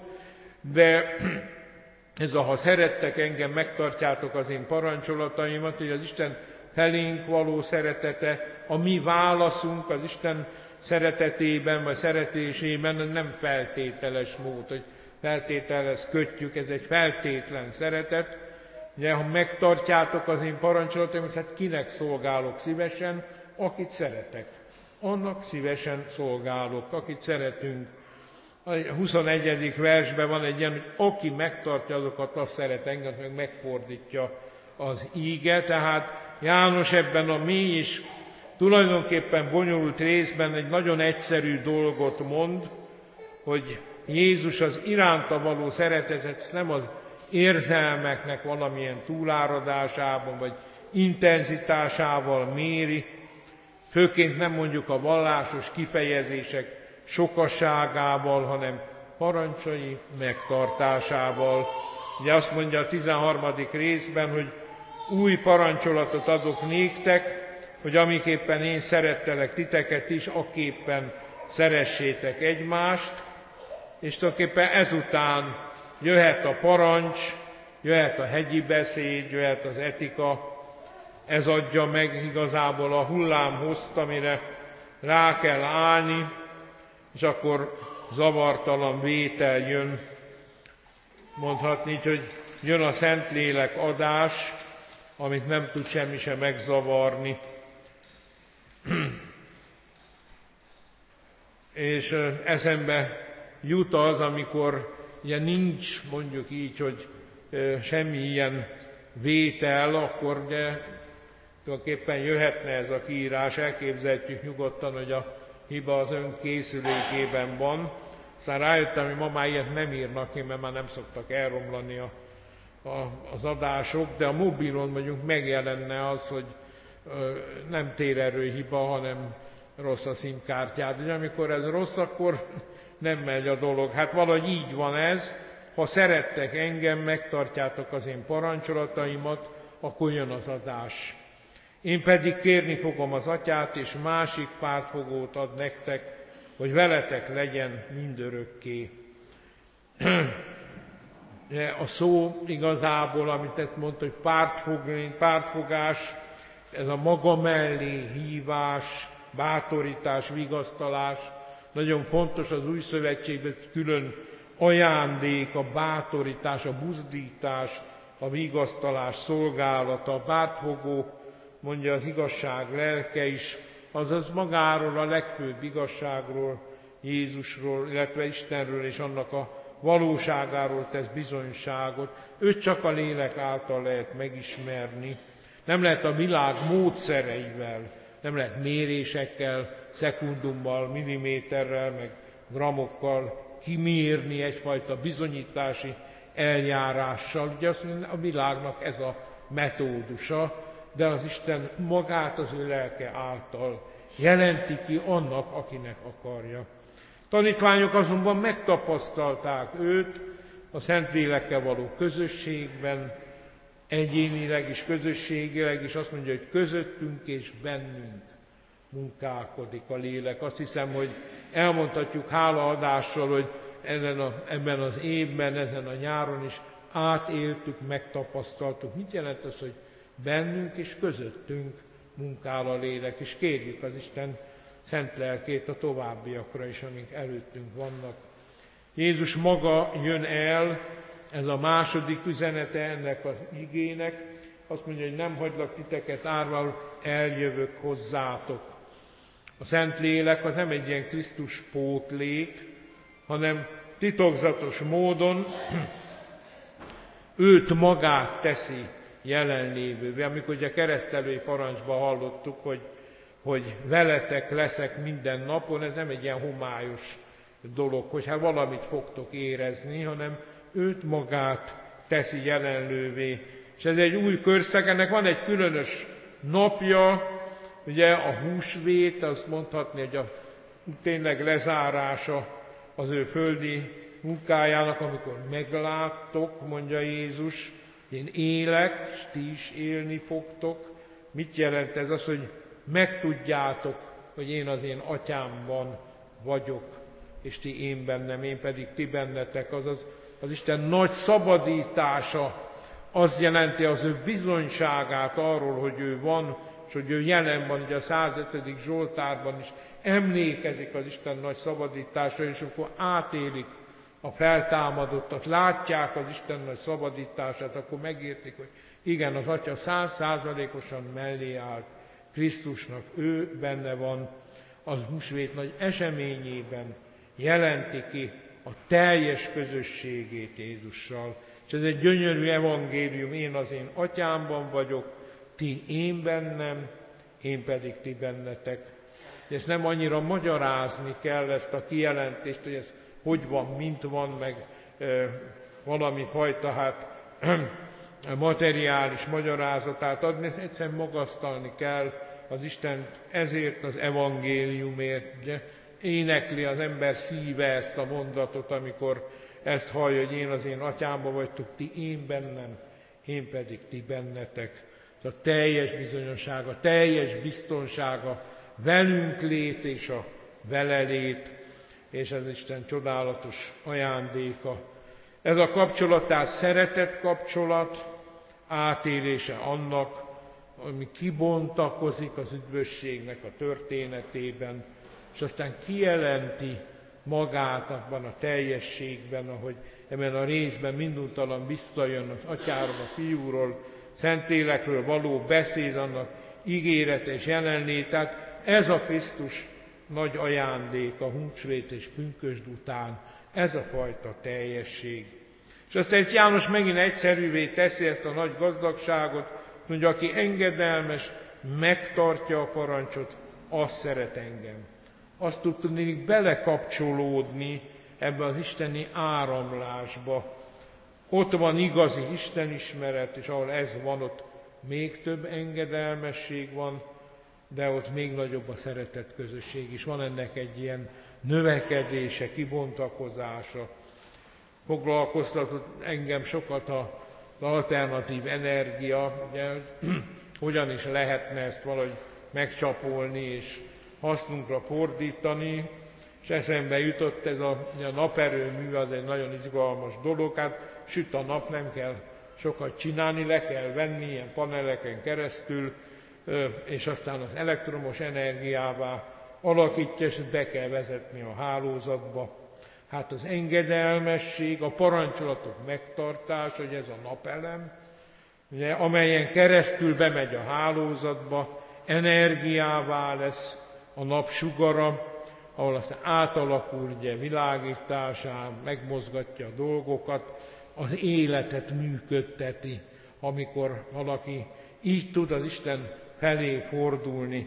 de ez a ha szerettek engem, megtartjátok az én parancsolataimat, hogy az Isten felénk való szeretete, a mi válaszunk az Isten szeretetében, vagy szeretésében nem feltételes mód, hogy feltételhez kötjük, ez egy feltétlen szeretet. Ugye, ha megtartjátok az én parancsolataimat, hát kinek szolgálok szívesen? Akit szeretek. Annak szívesen szolgálok, akit szeretünk. A huszonegyedik versben van egy ilyen, hogy aki megtartja azokat, azt szeret engem, meg megfordítja az íge. Tehát János ebben a mély és tulajdonképpen bonyolult részben egy nagyon egyszerű dolgot mond, hogy Jézus az iránta való szeretetet nem az érzelmeknek valamilyen túláradásában, vagy intenzitásával méri, főként nem mondjuk a vallásos kifejezések sokasságával, hanem parancsai megtartásával. Ugye azt mondja a tizenharmadik részben, hogy új parancsolatot adok néktek, hogy amiképpen én szerettelek titeket is, aképpen szeressétek egymást, és tulajdonképpen ezután jöhet a parancs, jöhet a hegyi beszéd, jöhet az etika, ez adja meg igazából a hullámhozt, amire rá kell állni, és akkor zavartalan vétel jön. Mondhatni így, hogy jön a Szentlélek adás, amit nem tud semmi sem megzavarni. És eszembe jut az, amikor ugye nincs, mondjuk így, hogy semmi ilyen vétel, akkor ugye tulajdonképpen jöhetne ez a kiírás, elképzelhetjük nyugodtan, hogy a hiba az ön készülékében van. Aztán rájöttem, hogy ma már ilyet nem írnak ki, mert már nem szoktak elromlani a, a, az adások, de a mobilon mondjuk megjelenne az, hogy ö, nem térerő hiba, hanem rossz a szimkártyád. Ugye amikor ez rossz, akkor nem megy a dolog. Hát valahogy így van ez, ha szerettek engem, megtartjátok az én parancsolataimat, akkor jön az adás. Én pedig kérni fogom az Atyát, és másik pártfogót ad nektek, hogy veletek legyen mindörökké. A szó igazából, amit ezt mondta, hogy pártfogni, pártfogás, ez a maga mellé hívás, bátorítás, vigasztalás, nagyon fontos az új szövetségben külön ajándék, a bátorítás, a buzdítás, a vigasztalás szolgálata, a pártfogó, mondja az igazság lelke is, azaz magáról a legfőbb igazságról, Jézusról, illetve Istenről és annak a valóságáról tesz bizonyságot. Őt csak a lélek által lehet megismerni. Nem lehet a világ módszereivel, nem lehet mérésekkel, szekundummal, milliméterrel, meg gramokkal kimérni egyfajta bizonyítási eljárással. Ugye azt mondja, a világnak ez a metódusa, de az Isten magát az ő lelke által jelenti ki annak, akinek akarja. Tanítványok azonban megtapasztalták őt a Szentlélekkel való közösségben, egyénileg is, közösségileg is, azt mondja, hogy közöttünk és bennünk munkálkodik a lélek. Azt hiszem, hogy elmondhatjuk hálaadással, hogy ezen a, ebben az évben, ezen a nyáron is átéltük, megtapasztaltuk. Mit jelent az, hogy bennünk és közöttünk munkál a lélek, és kérjük az Isten szent lelkét a továbbiakra is, amik előttünk vannak. Jézus maga jön el, ez a második üzenete ennek az igének, azt mondja, hogy nem hagylak titeket árvául, eljövök hozzátok. A Szentlélek az nem egy ilyen Krisztus pótlék, hanem titokzatos módon őt magát teszi jelenlévővé. Amikor ugye a keresztelői parancsban hallottuk, hogy, hogy veletek leszek minden napon, ez nem egy ilyen homályos dolog, hogy hát valamit fogtok érezni, hanem őt magát teszi jelenlővé. És ez egy új körszak, ennek van egy különös napja, ugye a húsvét, azt mondhatni, hogy a tényleg lezárása az ő földi munkájának, amikor megláttok, mondja Jézus, én élek, és ti is élni fogtok. Mit jelent ez? Az, hogy megtudjátok, hogy én az én atyámban vagyok, és ti én bennem, én pedig ti bennetek. Azaz az Isten nagy szabadítása, az jelenti az ő bizonyságát arról, hogy ő van, és hogy ő jelen van, ugye a százötödik Zsoltárban is emlékezik az Isten nagy szabadítása, és akkor átélik a feltámadottat, látják az Isten nagy szabadítását, akkor megértik, hogy igen, az Atya száz százalékosan mellé állt Krisztusnak, ő benne van, az húsvét nagy eseményében jelenti ki a teljes közösségét Jézussal. És ez egy gyönyörű evangélium, én az én atyámban vagyok, ti én bennem, én pedig ti bennetek. Ezt nem annyira magyarázni kell, ezt a kijelentést, hogy ez hogy van, mint van, meg e, valami fajta hát, materiális magyarázatát adni, ezt egyszerűen magasztalni kell az Isten ezért az evangéliumért. Ugye? Énekli az ember szíve ezt a mondatot, amikor ezt hallja, hogy én az én atyámban vagytok, ti én bennem, én pedig ti bennetek. A teljes bizonyossága, teljes biztonsága, velünk lét és a vele lét, és ez Isten csodálatos ajándéka. Ez a kapcsolat, tehát szeretet kapcsolat, átélése annak, ami kibontakozik az üdvösségnek a történetében, és aztán kijelenti magát abban a teljességben, ahogy ebben a részben minduntalan visszajön az Atyáról, a Fiúról, Szentlélekről való beszéd, annak ígérete és jelenlét. Tehát ez a Krisztus nagy ajándék a húsvét és pünkösd után, ez a fajta teljesség. És aztán itt János megint egyszerűvé teszi ezt a nagy gazdagságot, mondja, aki engedelmes, megtartja a parancsot, az szeret engem. Azt tud tudni belekapcsolódni ebbe az isteni áramlásba. Ott van igazi istenismeret, és ahol ez van, ott még több engedelmesség van, de ott még nagyobb a szeretet közösség is. Van ennek egy ilyen növekedése, kibontakozása. Foglalkoztatott engem sokat az alternatív energia, ugye, hogyan is lehetne ezt valahogy megcsapolni és hasznunkra fordítani, és eszembe jutott ez a, a naperőmű, az egy nagyon izgalmas dolog, hát süt a nap, nem kell sokat csinálni, le kell venni ilyen paneleken keresztül, és aztán az elektromos energiává alakítja, és be kell vezetni a hálózatba. Hát az engedelmesség, a parancsolatok megtartása, hogy ez a napelem, ugye, amelyen keresztül bemegy a hálózatba, energiává lesz a napsugara, ahol aztán átalakul ugye világításán, megmozgatja a dolgokat, az életet működteti, amikor valaki így tud az Isten felé fordulni.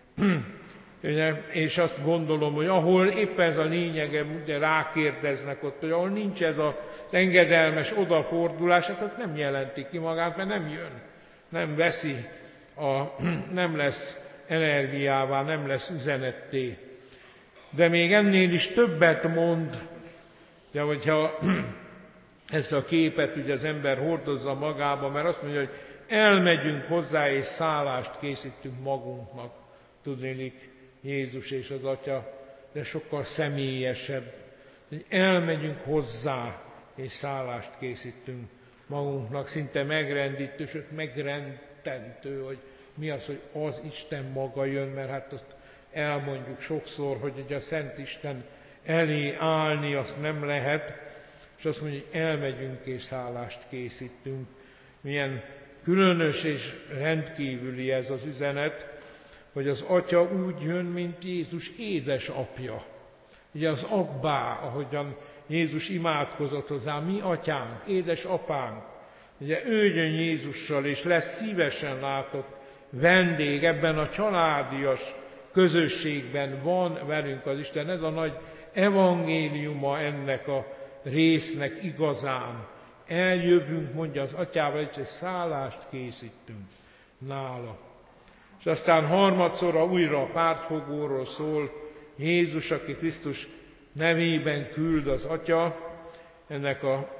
És azt gondolom, hogy ahol éppen ez a lényege, ugye rákérdeznek ott, hogy ahol nincs ez az engedelmes odafordulás, hát ott nem jelenti ki magát, mert nem jön, nem veszi, a, nem lesz energiává, nem lesz üzenetté. De még ennél is többet mond, de hogyha ezt a képet ugye az ember hordozza magába, mert azt mondja, hogy elmegyünk hozzá és szállást készítünk magunknak. Tudnélik, Jézus és az Atya, de sokkal személyesebb. Hogy elmegyünk hozzá és szállást készítünk magunknak. Szinte megrendítő, sőt megrendtentő, hogy mi az, hogy az Isten maga jön, mert hát azt elmondjuk sokszor, hogy ugye a Szent Isten elé állni azt nem lehet, és azt mondja, hogy elmegyünk és szállást készítünk. Milyen Különös és rendkívüli ez az üzenet, hogy az Atya úgy jön, mint Jézus édesapja. Ugye az Abbá, ahogyan Jézus imádkozott hozzá, mi atyánk, édesapánk. Ugye ő jön Jézussal, és lesz szívesen látott vendég ebben a családias közösségben, van velünk az Isten. Ez a nagy evangéliuma ennek a résznek igazán. Eljövünk, mondja az Atyával, és egy szállást készítünk nála. És aztán harmadszorra újra a pártfogóról szól Jézus, aki Krisztus nevében küld az Atya, ennek a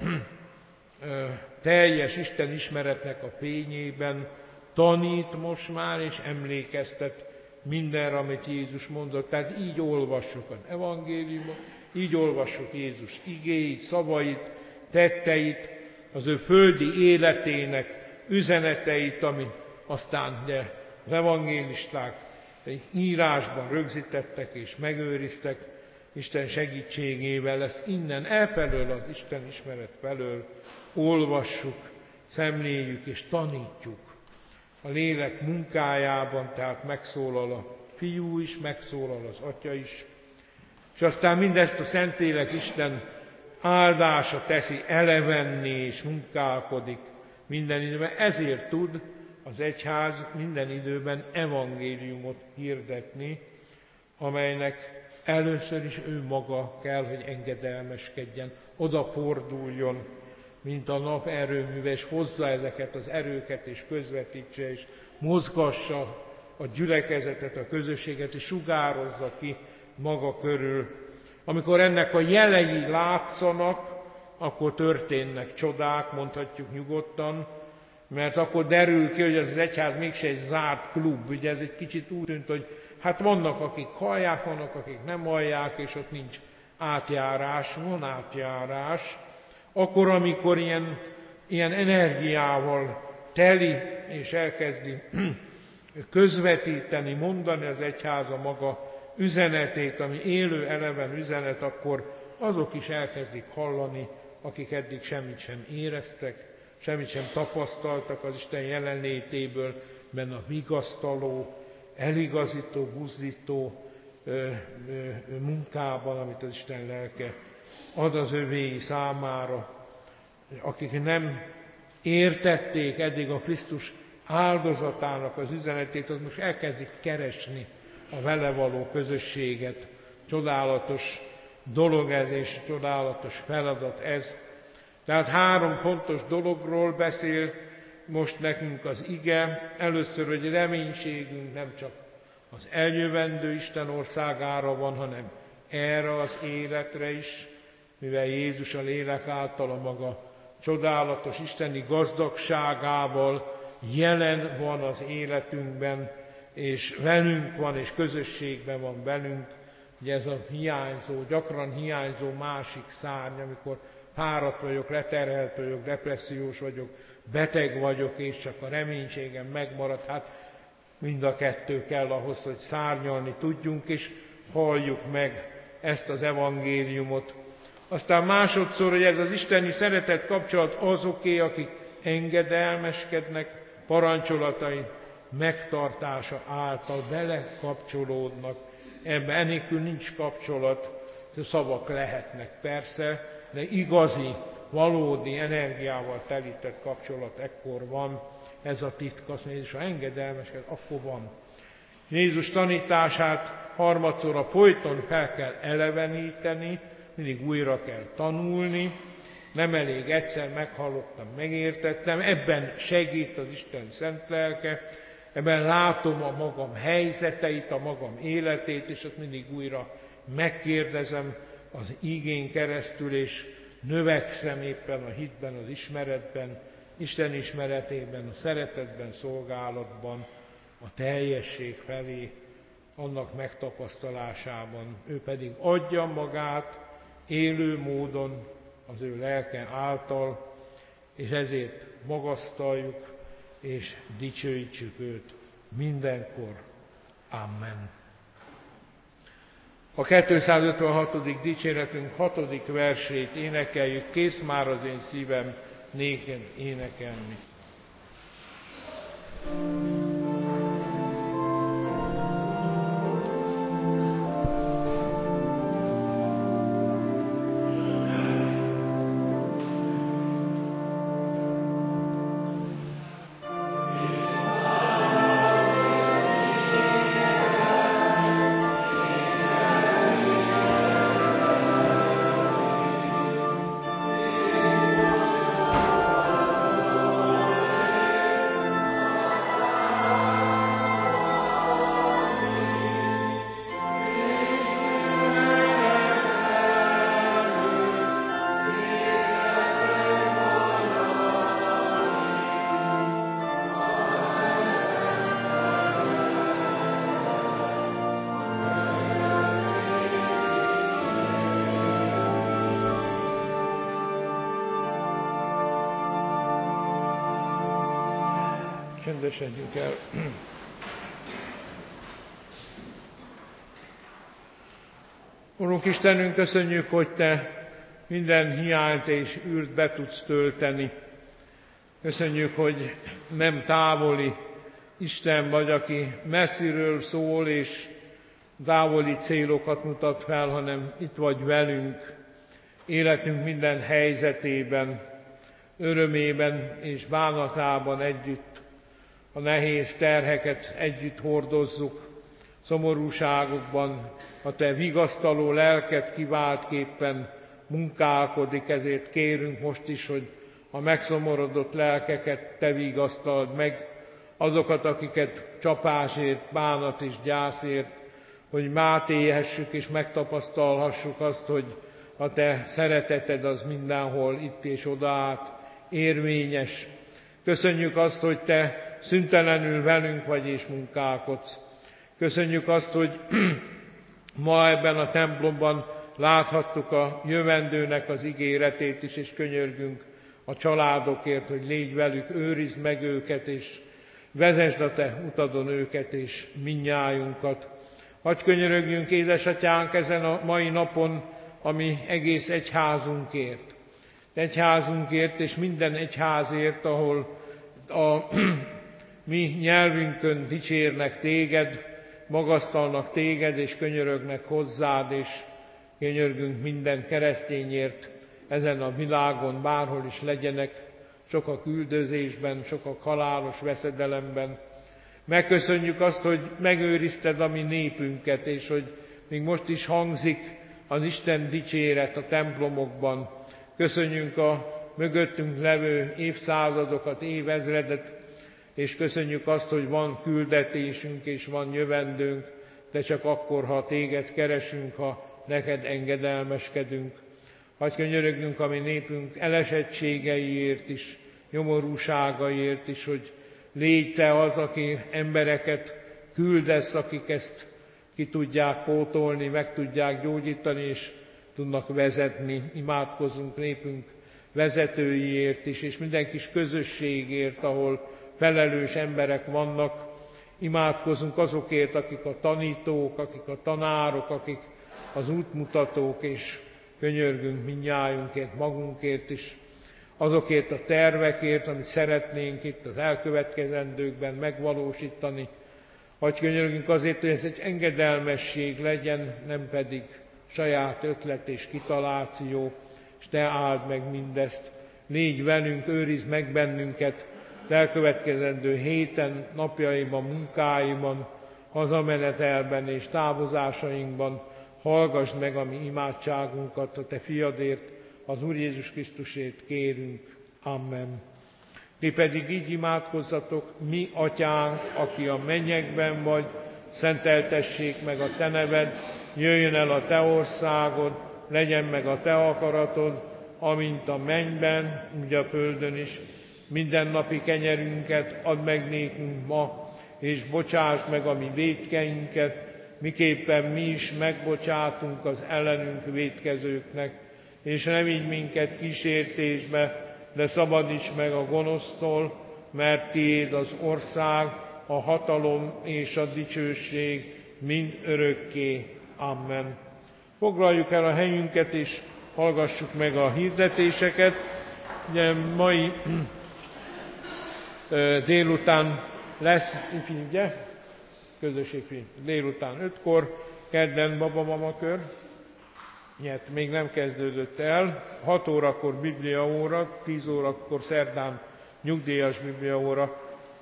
teljes Isten ismeretnek a fényében tanít most már, és emlékeztet mindenre, amit Jézus mondott. Tehát így olvassuk az evangéliumot, így olvassuk Jézus igéit, szavait, tetteit, az ő földi életének üzeneteit, amit aztán de az evangélisták írásban rögzítettek és megőriztek, Isten segítségével ezt innen elfelől, az Isten ismeret felől olvassuk, szemléljük és tanítjuk. A lélek munkájában, tehát megszólal a Fiú is, megszólal az Atya is, és aztán mindezt a Szentlélek Isten áldása teszi elevenni és munkálkodik minden időben. Ezért tud az egyház minden időben evangéliumot hirdetni, amelynek először is ő maga kell, hogy engedelmeskedjen, odaforduljon, mint a nap erőműve, és hozza ezeket az erőket, és közvetítse, és mozgassa a gyülekezetet, a közösséget, és sugározza ki maga körül. Amikor ennek a jelei látszanak, akkor történnek csodák, mondhatjuk nyugodtan, mert akkor derül ki, hogy az egyház mégse egy zárt klub. Ugye ez egy kicsit úgy tűnt, hogy hát vannak, akik hallják, vannak, akik nem hallják, és ott nincs átjárás, van átjárás. Akkor, amikor ilyen, ilyen energiával teli, és elkezdi közvetíteni, mondani az egyház a maga üzenetét, ami élő, eleven üzenet, akkor azok is elkezdik hallani, akik eddig semmit sem éreztek, semmit sem tapasztaltak az Isten jelenlétéből, benne a vigasztaló, eligazító, buzdító ö, ö, munkában, amit az Isten lelke ad az övéi számára, akik nem értették eddig a Krisztus áldozatának az üzenetét, az most elkezdik keresni a vele való közösséget. Csodálatos dolog ez, és csodálatos feladat ez. Tehát három fontos dologról beszél most nekünk az ige. Először, hogy reménységünk nem csak az eljövendő Isten országára van, hanem erre az életre is, mivel Jézus a lélek által a maga csodálatos isteni gazdagságával jelen van az életünkben, és velünk van, és közösségben van velünk. Ugye ez a hiányzó, gyakran hiányzó másik szárny, amikor fáradt vagyok, leterhelt vagyok, depressziós vagyok, beteg vagyok, és csak a reménységem megmarad. Hát mind a kettő kell ahhoz, hogy szárnyalni tudjunk, és halljuk meg ezt az evangéliumot. Aztán másodszor, hogy ez az isteni szeretet kapcsolat azoké, akik engedelmeskednek, parancsolatai megtartása által belekapcsolódnak ebbe. Enélkül nincs kapcsolat, szavak lehetnek persze, de igazi, valódi energiával telített kapcsolat ekkor van. Ez a titka, azt mondja, és ha engedelmesked, akkor van. Jézus tanítását harmadszorra folyton fel kell eleveníteni, mindig újra kell tanulni, nem elég egyszer meghallottam, megértettem, ebben segít az Isten szent lelke, ebben látom a magam helyzeteit, a magam életét, és azt mindig újra megkérdezem az igén keresztül, és növekszem éppen a hitben, az ismeretben, Isten ismeretében, a szeretetben, szolgálatban, a teljesség felé, annak megtapasztalásában. Ő pedig adja magát élő módon az ő lelke által, és ezért magasztaljuk és dicsőítsük őt mindenkor. Amen. A kétszázötvenhatodik dicséretünk hatodik versét énekeljük, kész már az én szívem néked énekelni. Csendesedjünk el. Urunk Istenünk, köszönjük, hogy Te minden hiányt és űrt be tudsz tölteni. Köszönjük, hogy nem távoli Isten vagy, aki messziről szól és távoli célokat mutat fel, hanem itt vagy velünk, életünk minden helyzetében, örömében és bánatában együtt. A nehéz terheket együtt hordozzuk, szomorúságukban a Te vigasztaló lelked kiváltképpen munkálkodik, ezért kérünk most is, hogy a megszomorodott lelkeket Te vigasztald meg, azokat, akiket csapásért, bánat és gyászért, hogy mátéhessük és megtapasztalhassuk azt, hogy a Te szereteted az mindenhol itt és odaát érvényes. Köszönjük azt, hogy Te szüntelenül velünk vagy és munkálkodsz. Köszönjük azt, hogy ma ebben a templomban láthattuk a jövendőnek az ígéretét is, és könyörgünk a családokért, hogy légy velük, őrizd meg őket, és vezesd a Te utadon őket és mindnyájunkat. Hadd könyörögjünk, édesatyánk, ezen a mai napon, ami egész egyházunkért. Egyházunkért és minden egyházért, ahol a mi nyelvünkön dicsérnek Téged, magasztalnak Téged, és könyörögnek hozzád, és könyörgünk minden keresztényért ezen a világon, bárhol is legyenek, sokak üldözésben, sokak halálos veszedelemben. Megköszönjük azt, hogy megőrizted a mi népünket, és hogy még most is hangzik az Isten dicséret a templomokban. Köszönjük a mögöttünk levő évszázadokat, évezredet, és köszönjük azt, hogy van küldetésünk és van jövendőnk, de csak akkor, ha Téged keresünk, ha neked engedelmeskedünk. Hadd könyörögnünk a mi népünk elesettségeiért is, nyomorúságaiért is, hogy légy Te az, aki embereket küldesz, akik ezt ki tudják pótolni, meg tudják gyógyítani, és tudnak vezetni. Imádkozzunk népünk vezetőiért is, és minden kis közösségért, ahol felelős emberek vannak. Imádkozunk azokért, akik a tanítók, akik a tanárok, akik az útmutatók, és könyörgünk mindnyájunkért, magunkért is, azokért a tervekért, amit szeretnénk itt az elkövetkezendőkben megvalósítani. Hadd könyörgünk azért, hogy ez egy engedelmesség legyen, nem pedig saját ötlet és kitaláció, és Te áld meg mindezt. Légy velünk, őrizd meg bennünket az elkövetkezendő héten, napjaiban, munkáiban, hazamenetelben és távozásainkban. Hallgassd meg a mi imádságunkat, a Te fiadért, az Úr Jézus Krisztusért kérünk. Amen. Ti pedig így imádkozzatok: mi atyánk, aki a mennyekben vagy, szenteltessék meg a Te neved, jöjjön el a Te országod, legyen meg a Te akaratod, amint a mennyben, úgy a földön is. Mindennapi kenyerünket add meg nékünk ma, és bocsásd meg a mi vétkeinket, miképpen mi is megbocsátunk az ellenünk vétkezőknek, és ne vigy minket kísértésbe, de szabadíts meg a gonosztól, mert Tiéd az ország, a hatalom és a dicsőség mind örökké. Amen. Foglaljuk el a helyünket, és hallgassuk meg a hirdetéseket. Ugye mai délután lesz ifi, ugye? Közösségfi délután ötkor, kedden baba-mama kör, ilyet még nem kezdődött el, hat órakor bibliaóra, tíz órakor szerdán nyugdíjas bibliaóra.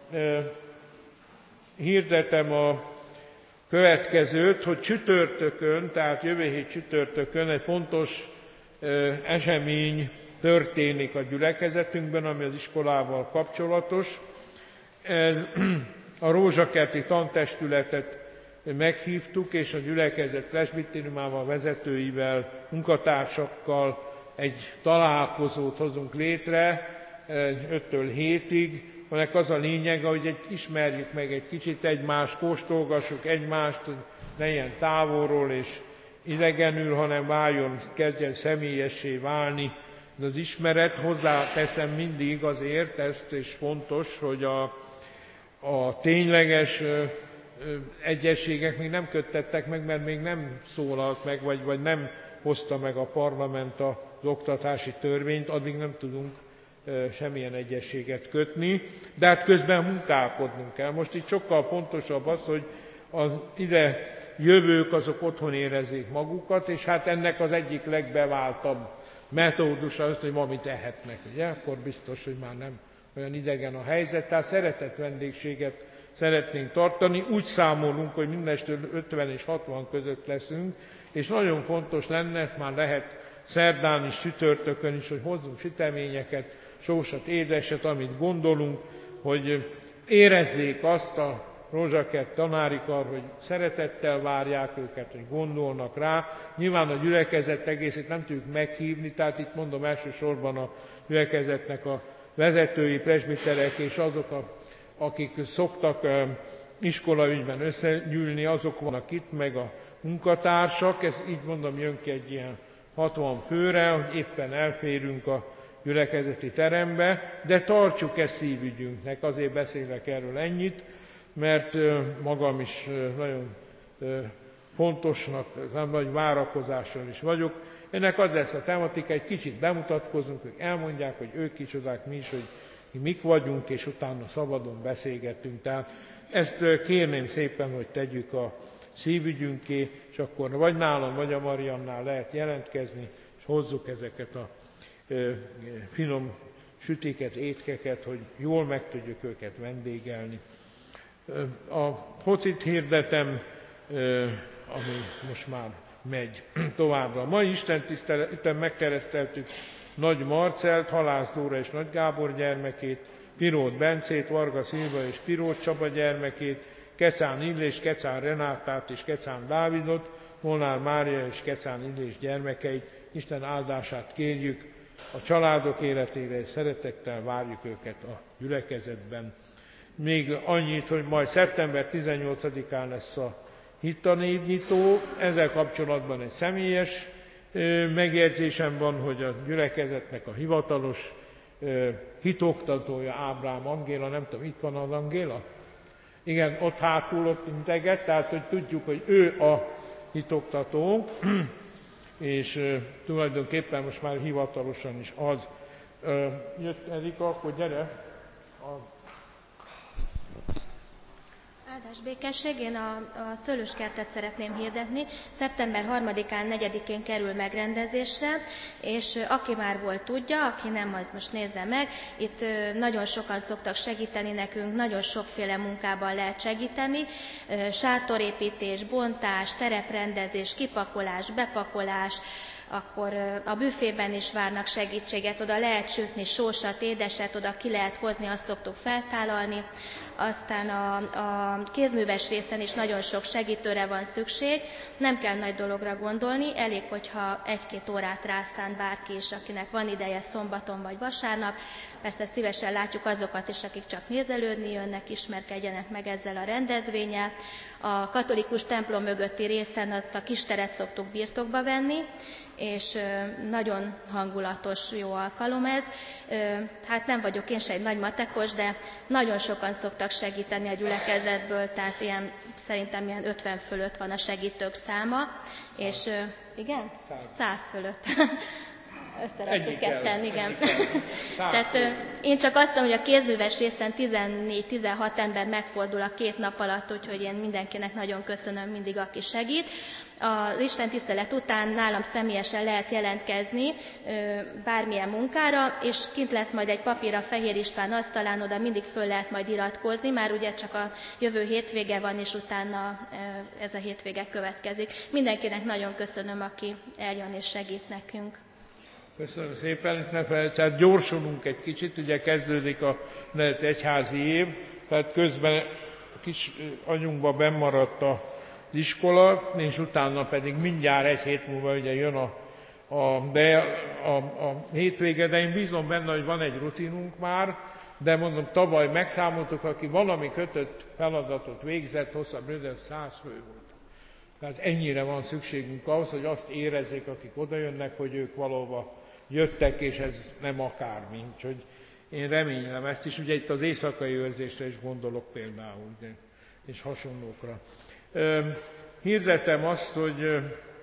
Hirdetem a következőt, hogy csütörtökön, tehát jövő hét csütörtökön egy fontos esemény történik a gyülekezetünkben, ami az iskolával kapcsolatos. Ez a Rózsakerti Tantestületet meghívtuk, és a gyülekezet presbitériumával, vezetőivel, munkatársakkal egy találkozót hozunk létre öttől hétig, aminek az a lényege, hogy egy, ismerjük meg egy kicsit egymást, kóstolgassuk egymást, hogy ne ilyen távolról és idegenül, hanem váljon, kezdjen személyessé válni az ismeret. Hozzáteszem mindig azért ezt, és fontos, hogy a, a tényleges egyességek még nem köttettek meg, mert még nem szólalt meg, vagy, vagy nem hozta meg a parlament az oktatási törvényt, addig nem tudunk semmilyen egyességet kötni, de hát közben munkálkodnunk kell. Most itt sokkal fontosabb az, hogy az ide jövők azok otthon érezzék magukat, és hát ennek az egyik legbeváltabb metódusa az, hogy valamit ehetnek, ugye? Akkor biztos, hogy már nem olyan idegen a helyzet, tehát szeretett vendégséget szeretnénk tartani. Úgy számolunk, hogy mindestől ötven és hatvan között leszünk, és nagyon fontos lenne, ezt már lehet szerdán is, csütörtökön is, hogy hozzunk süteményeket, sósat, édeset, amit gondolunk, hogy érezzék azt a Rózsakert tanári kar, hogy szeretettel várják őket, hogy gondolnak rá. Nyilván a gyülekezet egészét nem tudjuk meghívni, tehát itt mondom elsősorban a gyülekezetnek a vezetői, presbiterek és azok, a, akik szoktak iskolaügyben összegyűlni, azok vannak itt, meg a munkatársak. Ez így mondom, jön ki egy ilyen hatvan főre, hogy éppen elférünk a gyülekezeti terembe, de tartsuk ezt szívügyünknek, azért beszélek erről ennyit, mert magam is nagyon fontosnak, nagy várakozással is vagyok. Ennek az lesz a tematika, egy kicsit bemutatkozunk, ők elmondják, hogy ők kicsodák, mi is, hogy mi mik vagyunk, és utána szabadon beszélgetünk. Tehát ezt kérném szépen, hogy tegyük a szívügyünké, és akkor vagy nálam, vagy a Mariannál lehet jelentkezni, és hozzuk ezeket a finom sütiket, étkeket, hogy jól meg tudjuk őket vendégelni. A focit hirdetem, ami most már megy továbbra. Ma Isten tiszteleten megkereszteltük Nagy Marcelt, Halász Dóra és Nagy Gábor gyermekét, Pirót Bencét, Varga Szilva és Pirót Csaba gyermekét, Kecán Illés, Kecán Renátát és Kecán Dávidot, Molnár Mária és Kecán Illés gyermekeit. Isten áldását kérjük a családok életére, és szeretettel várjuk őket a gyülekezetben. Még annyit, hogy majd szeptember tizennyolcadikán lesz a hittanévnyitó, ezzel kapcsolatban egy személyes megjegyzésem van, hogy a gyülekezetnek a hivatalos hitoktatója Ábrám Angéla, nem tudom, itt van az Angéla? Igen, ott hátul, ott integet, tehát hogy tudjuk, hogy ő a hitoktatónk, és tulajdonképpen most már hivatalosan is az. Jött Erika, akkor gyere! A
Áldás békesség, én a, a szőlőskertet szeretném hirdetni. szeptember harmadikán, negyedikén kerül megrendezésre, és aki már volt tudja, aki nem, az most nézze meg. Itt nagyon sokan szoktak segíteni nekünk, nagyon sokféle munkában lehet segíteni. Sátorépítés, bontás, tereprendezés, kipakolás, bepakolás, akkor a büfében is várnak segítséget, oda lehet sütni sósat, édeset, oda ki lehet hozni, azt szoktuk feltállalni. Aztán a, a kézműves részen is nagyon sok segítőre van szükség, nem kell nagy dologra gondolni, elég, hogyha egy-két órát rászán bárki is, akinek van ideje szombaton vagy vasárnap. Persze szívesen látjuk azokat is, akik csak nézelődni jönnek, ismerkedjenek meg ezzel a rendezvénnyel. A katolikus templom mögötti részen azt a kisteret szoktuk birtokba venni, és nagyon hangulatos, jó alkalom ez. Hát nem vagyok én se egy nagy matekos, de nagyon sokan szoktak segíteni a gyülekezetből, tehát ilyen, szerintem ilyen ötven fölött van a segítők száma, és igen? Száz fölött. összeraktuk ketten, igen. Tehát én csak azt mondom, hogy a kézműves részen tizennégy-tizenhat ember megfordul a két nap alatt, úgyhogy én mindenkinek nagyon köszönöm mindig, aki segít. Az istentisztelet után nálam személyesen lehet jelentkezni bármilyen munkára, és kint lesz majd egy papír a Fehér István asztalán, oda mindig föl lehet majd iratkozni, már ugye csak a jövő hétvége van, és utána ez a hétvége következik. Mindenkinek nagyon köszönöm, aki eljön és segít nekünk.
Köszönöm szépen, tehát gyorsulunk egy kicsit, ugye kezdődik a egyházi év, tehát közben kis agyunkba bennmaradt a az iskola, és utána pedig mindjárt egy hét múlva ugye jön a, a, de a, a hétvége, de én bízom benne, hogy van egy rutinunk már, de mondom, tavaly megszámoltuk, aki valami kötött feladatot végzett, hosszabb rövid, száz fő volt. Tehát ennyire van szükségünk ahhoz, hogy azt érezzék, akik odajönnek, hogy ők valahova jöttek, és ez nem akármi. Úgyhogy én remélem ezt is, ugye itt az éjszakai őrzésre is gondolok például, de, és hasonlókra. Hirdetem azt, hogy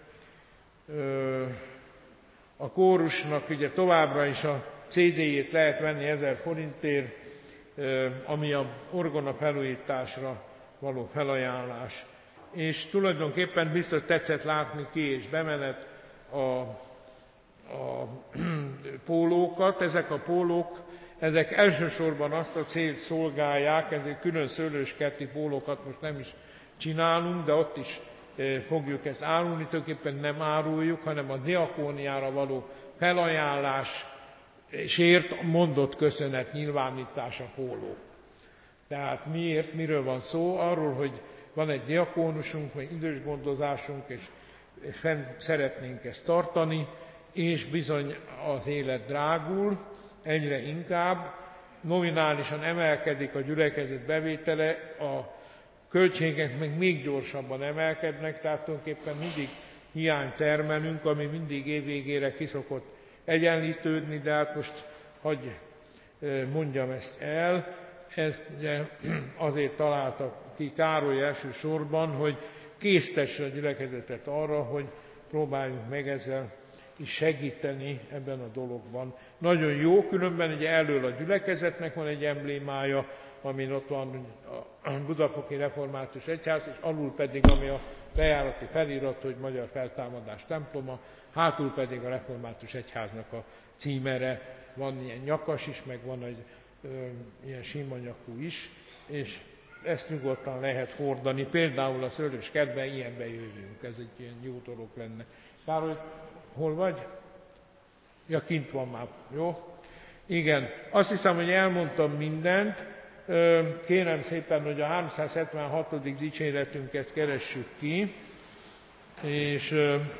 a kórusnak ugye továbbra is a cé dé-jét lehet venni ezer forintért, ami a orgona felújításra való felajánlás. És tulajdonképpen biztos tetszett látni ki és bemenet a, a pólókat. Ezek a pólók, ezek elsősorban azt a célt szolgálják, ezért külön szőlőskerti pólókat most nem is csinálunk, de ott is fogjuk ezt árulni, tulajdonképpen nem áruljuk, hanem a diakóniára való felajánlásért mondott köszönet nyilvánítás a póló. Tehát miért, miről van szó? Arról, hogy van egy diakónusunk, vagy idős gondozásunk, és fenn szeretnénk ezt tartani, és bizony az élet drágul, egyre inkább, nominálisan emelkedik a gyülekezet bevétele, a költségek meg még gyorsabban emelkednek, tehát tulajdonképpen mindig hiányt termelünk, ami mindig év végére kiszokott egyenlítődni, de hát most hagyj mondjam ezt el. Ezt ugye azért találta ki Károly elsősorban, hogy késztesse a gyülekezetet arra, hogy próbáljunk meg ezzel is segíteni ebben a dologban. Nagyon jó, különben ugye elől a gyülekezetnek van egy emblémája, amin ott van a Budafoki Református Egyház, és alul pedig, ami a bejárati felirat, hogy Magyar Feltámadás temploma, hátul pedig a Református Egyháznak a címere. Van ilyen nyakas is, meg van egy ö, ilyen sima nyakú is, és ezt nyugodtan lehet hordani. Például a szőlőskertben ilyenbe jövünk, ez egy ilyen jó dolog lenne. Károly, hol vagy? Ja, kint van már, jó? Igen, azt hiszem, hogy elmondtam mindent. Kérem szépen, hogy a háromszázhetvenhatodik dicséretünket keressük ki, és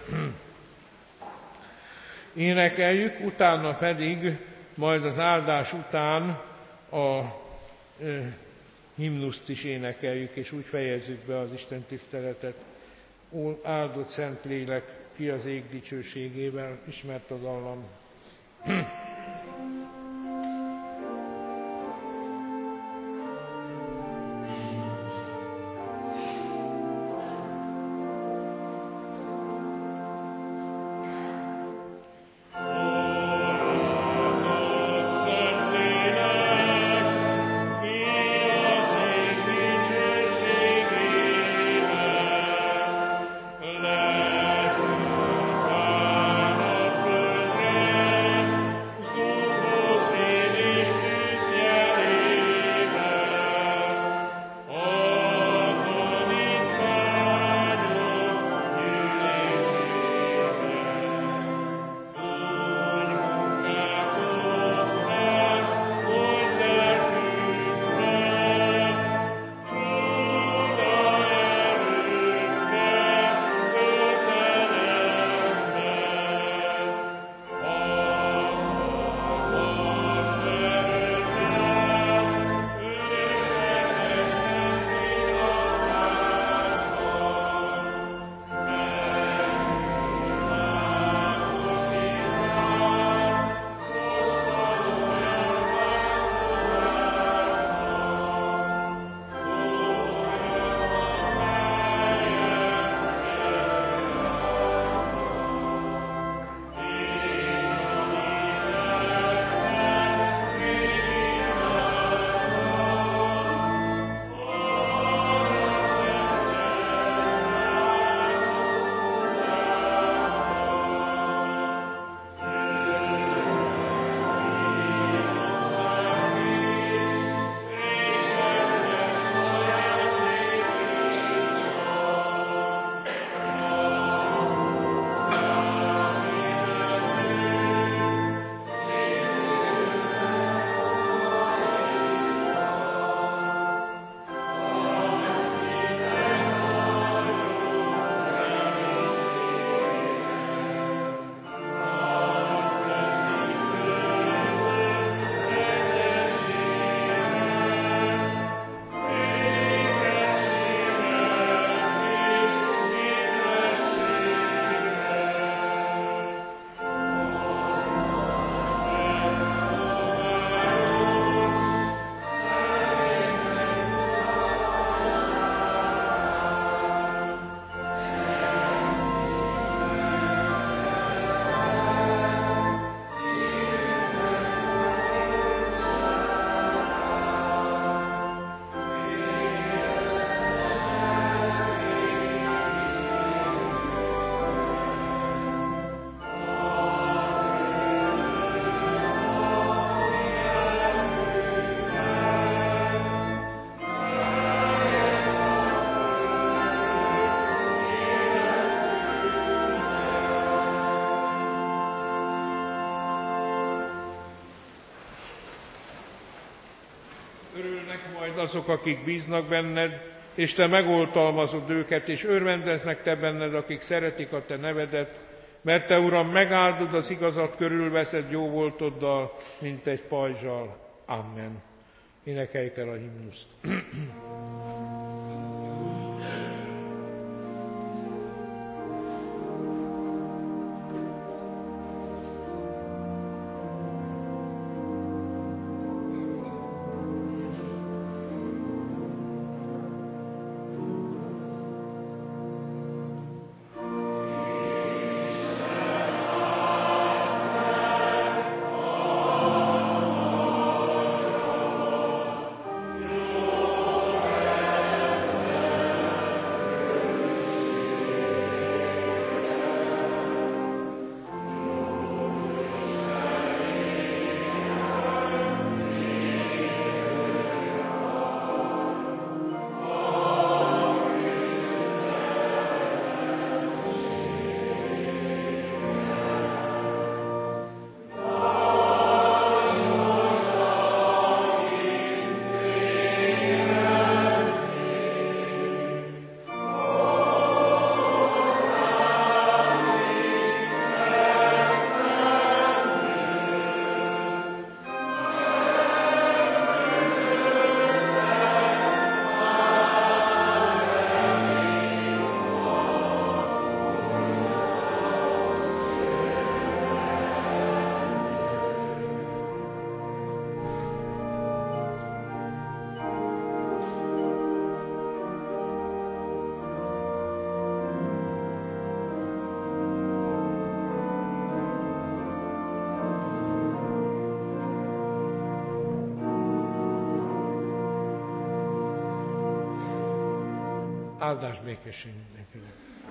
énekeljük, utána pedig majd az áldás után a himnuszt is énekeljük, és úgy fejezzük be az Isten tiszteletet. Ó, áldott Szentlélek, ki az ég dicsőségével, ismert a dallam.
Lesz
Örülnek majd azok, akik bíznak benned, és te megoltalmazod őket, és örvendeznek te benned, akik szeretik a te nevedet, mert te, Uram, megáldod az igazat, körülveszed jóvoltoddal, mint egy pajzsal. Amen. Énekeljük el a himnuszt. Áldás békesség mindenkinek.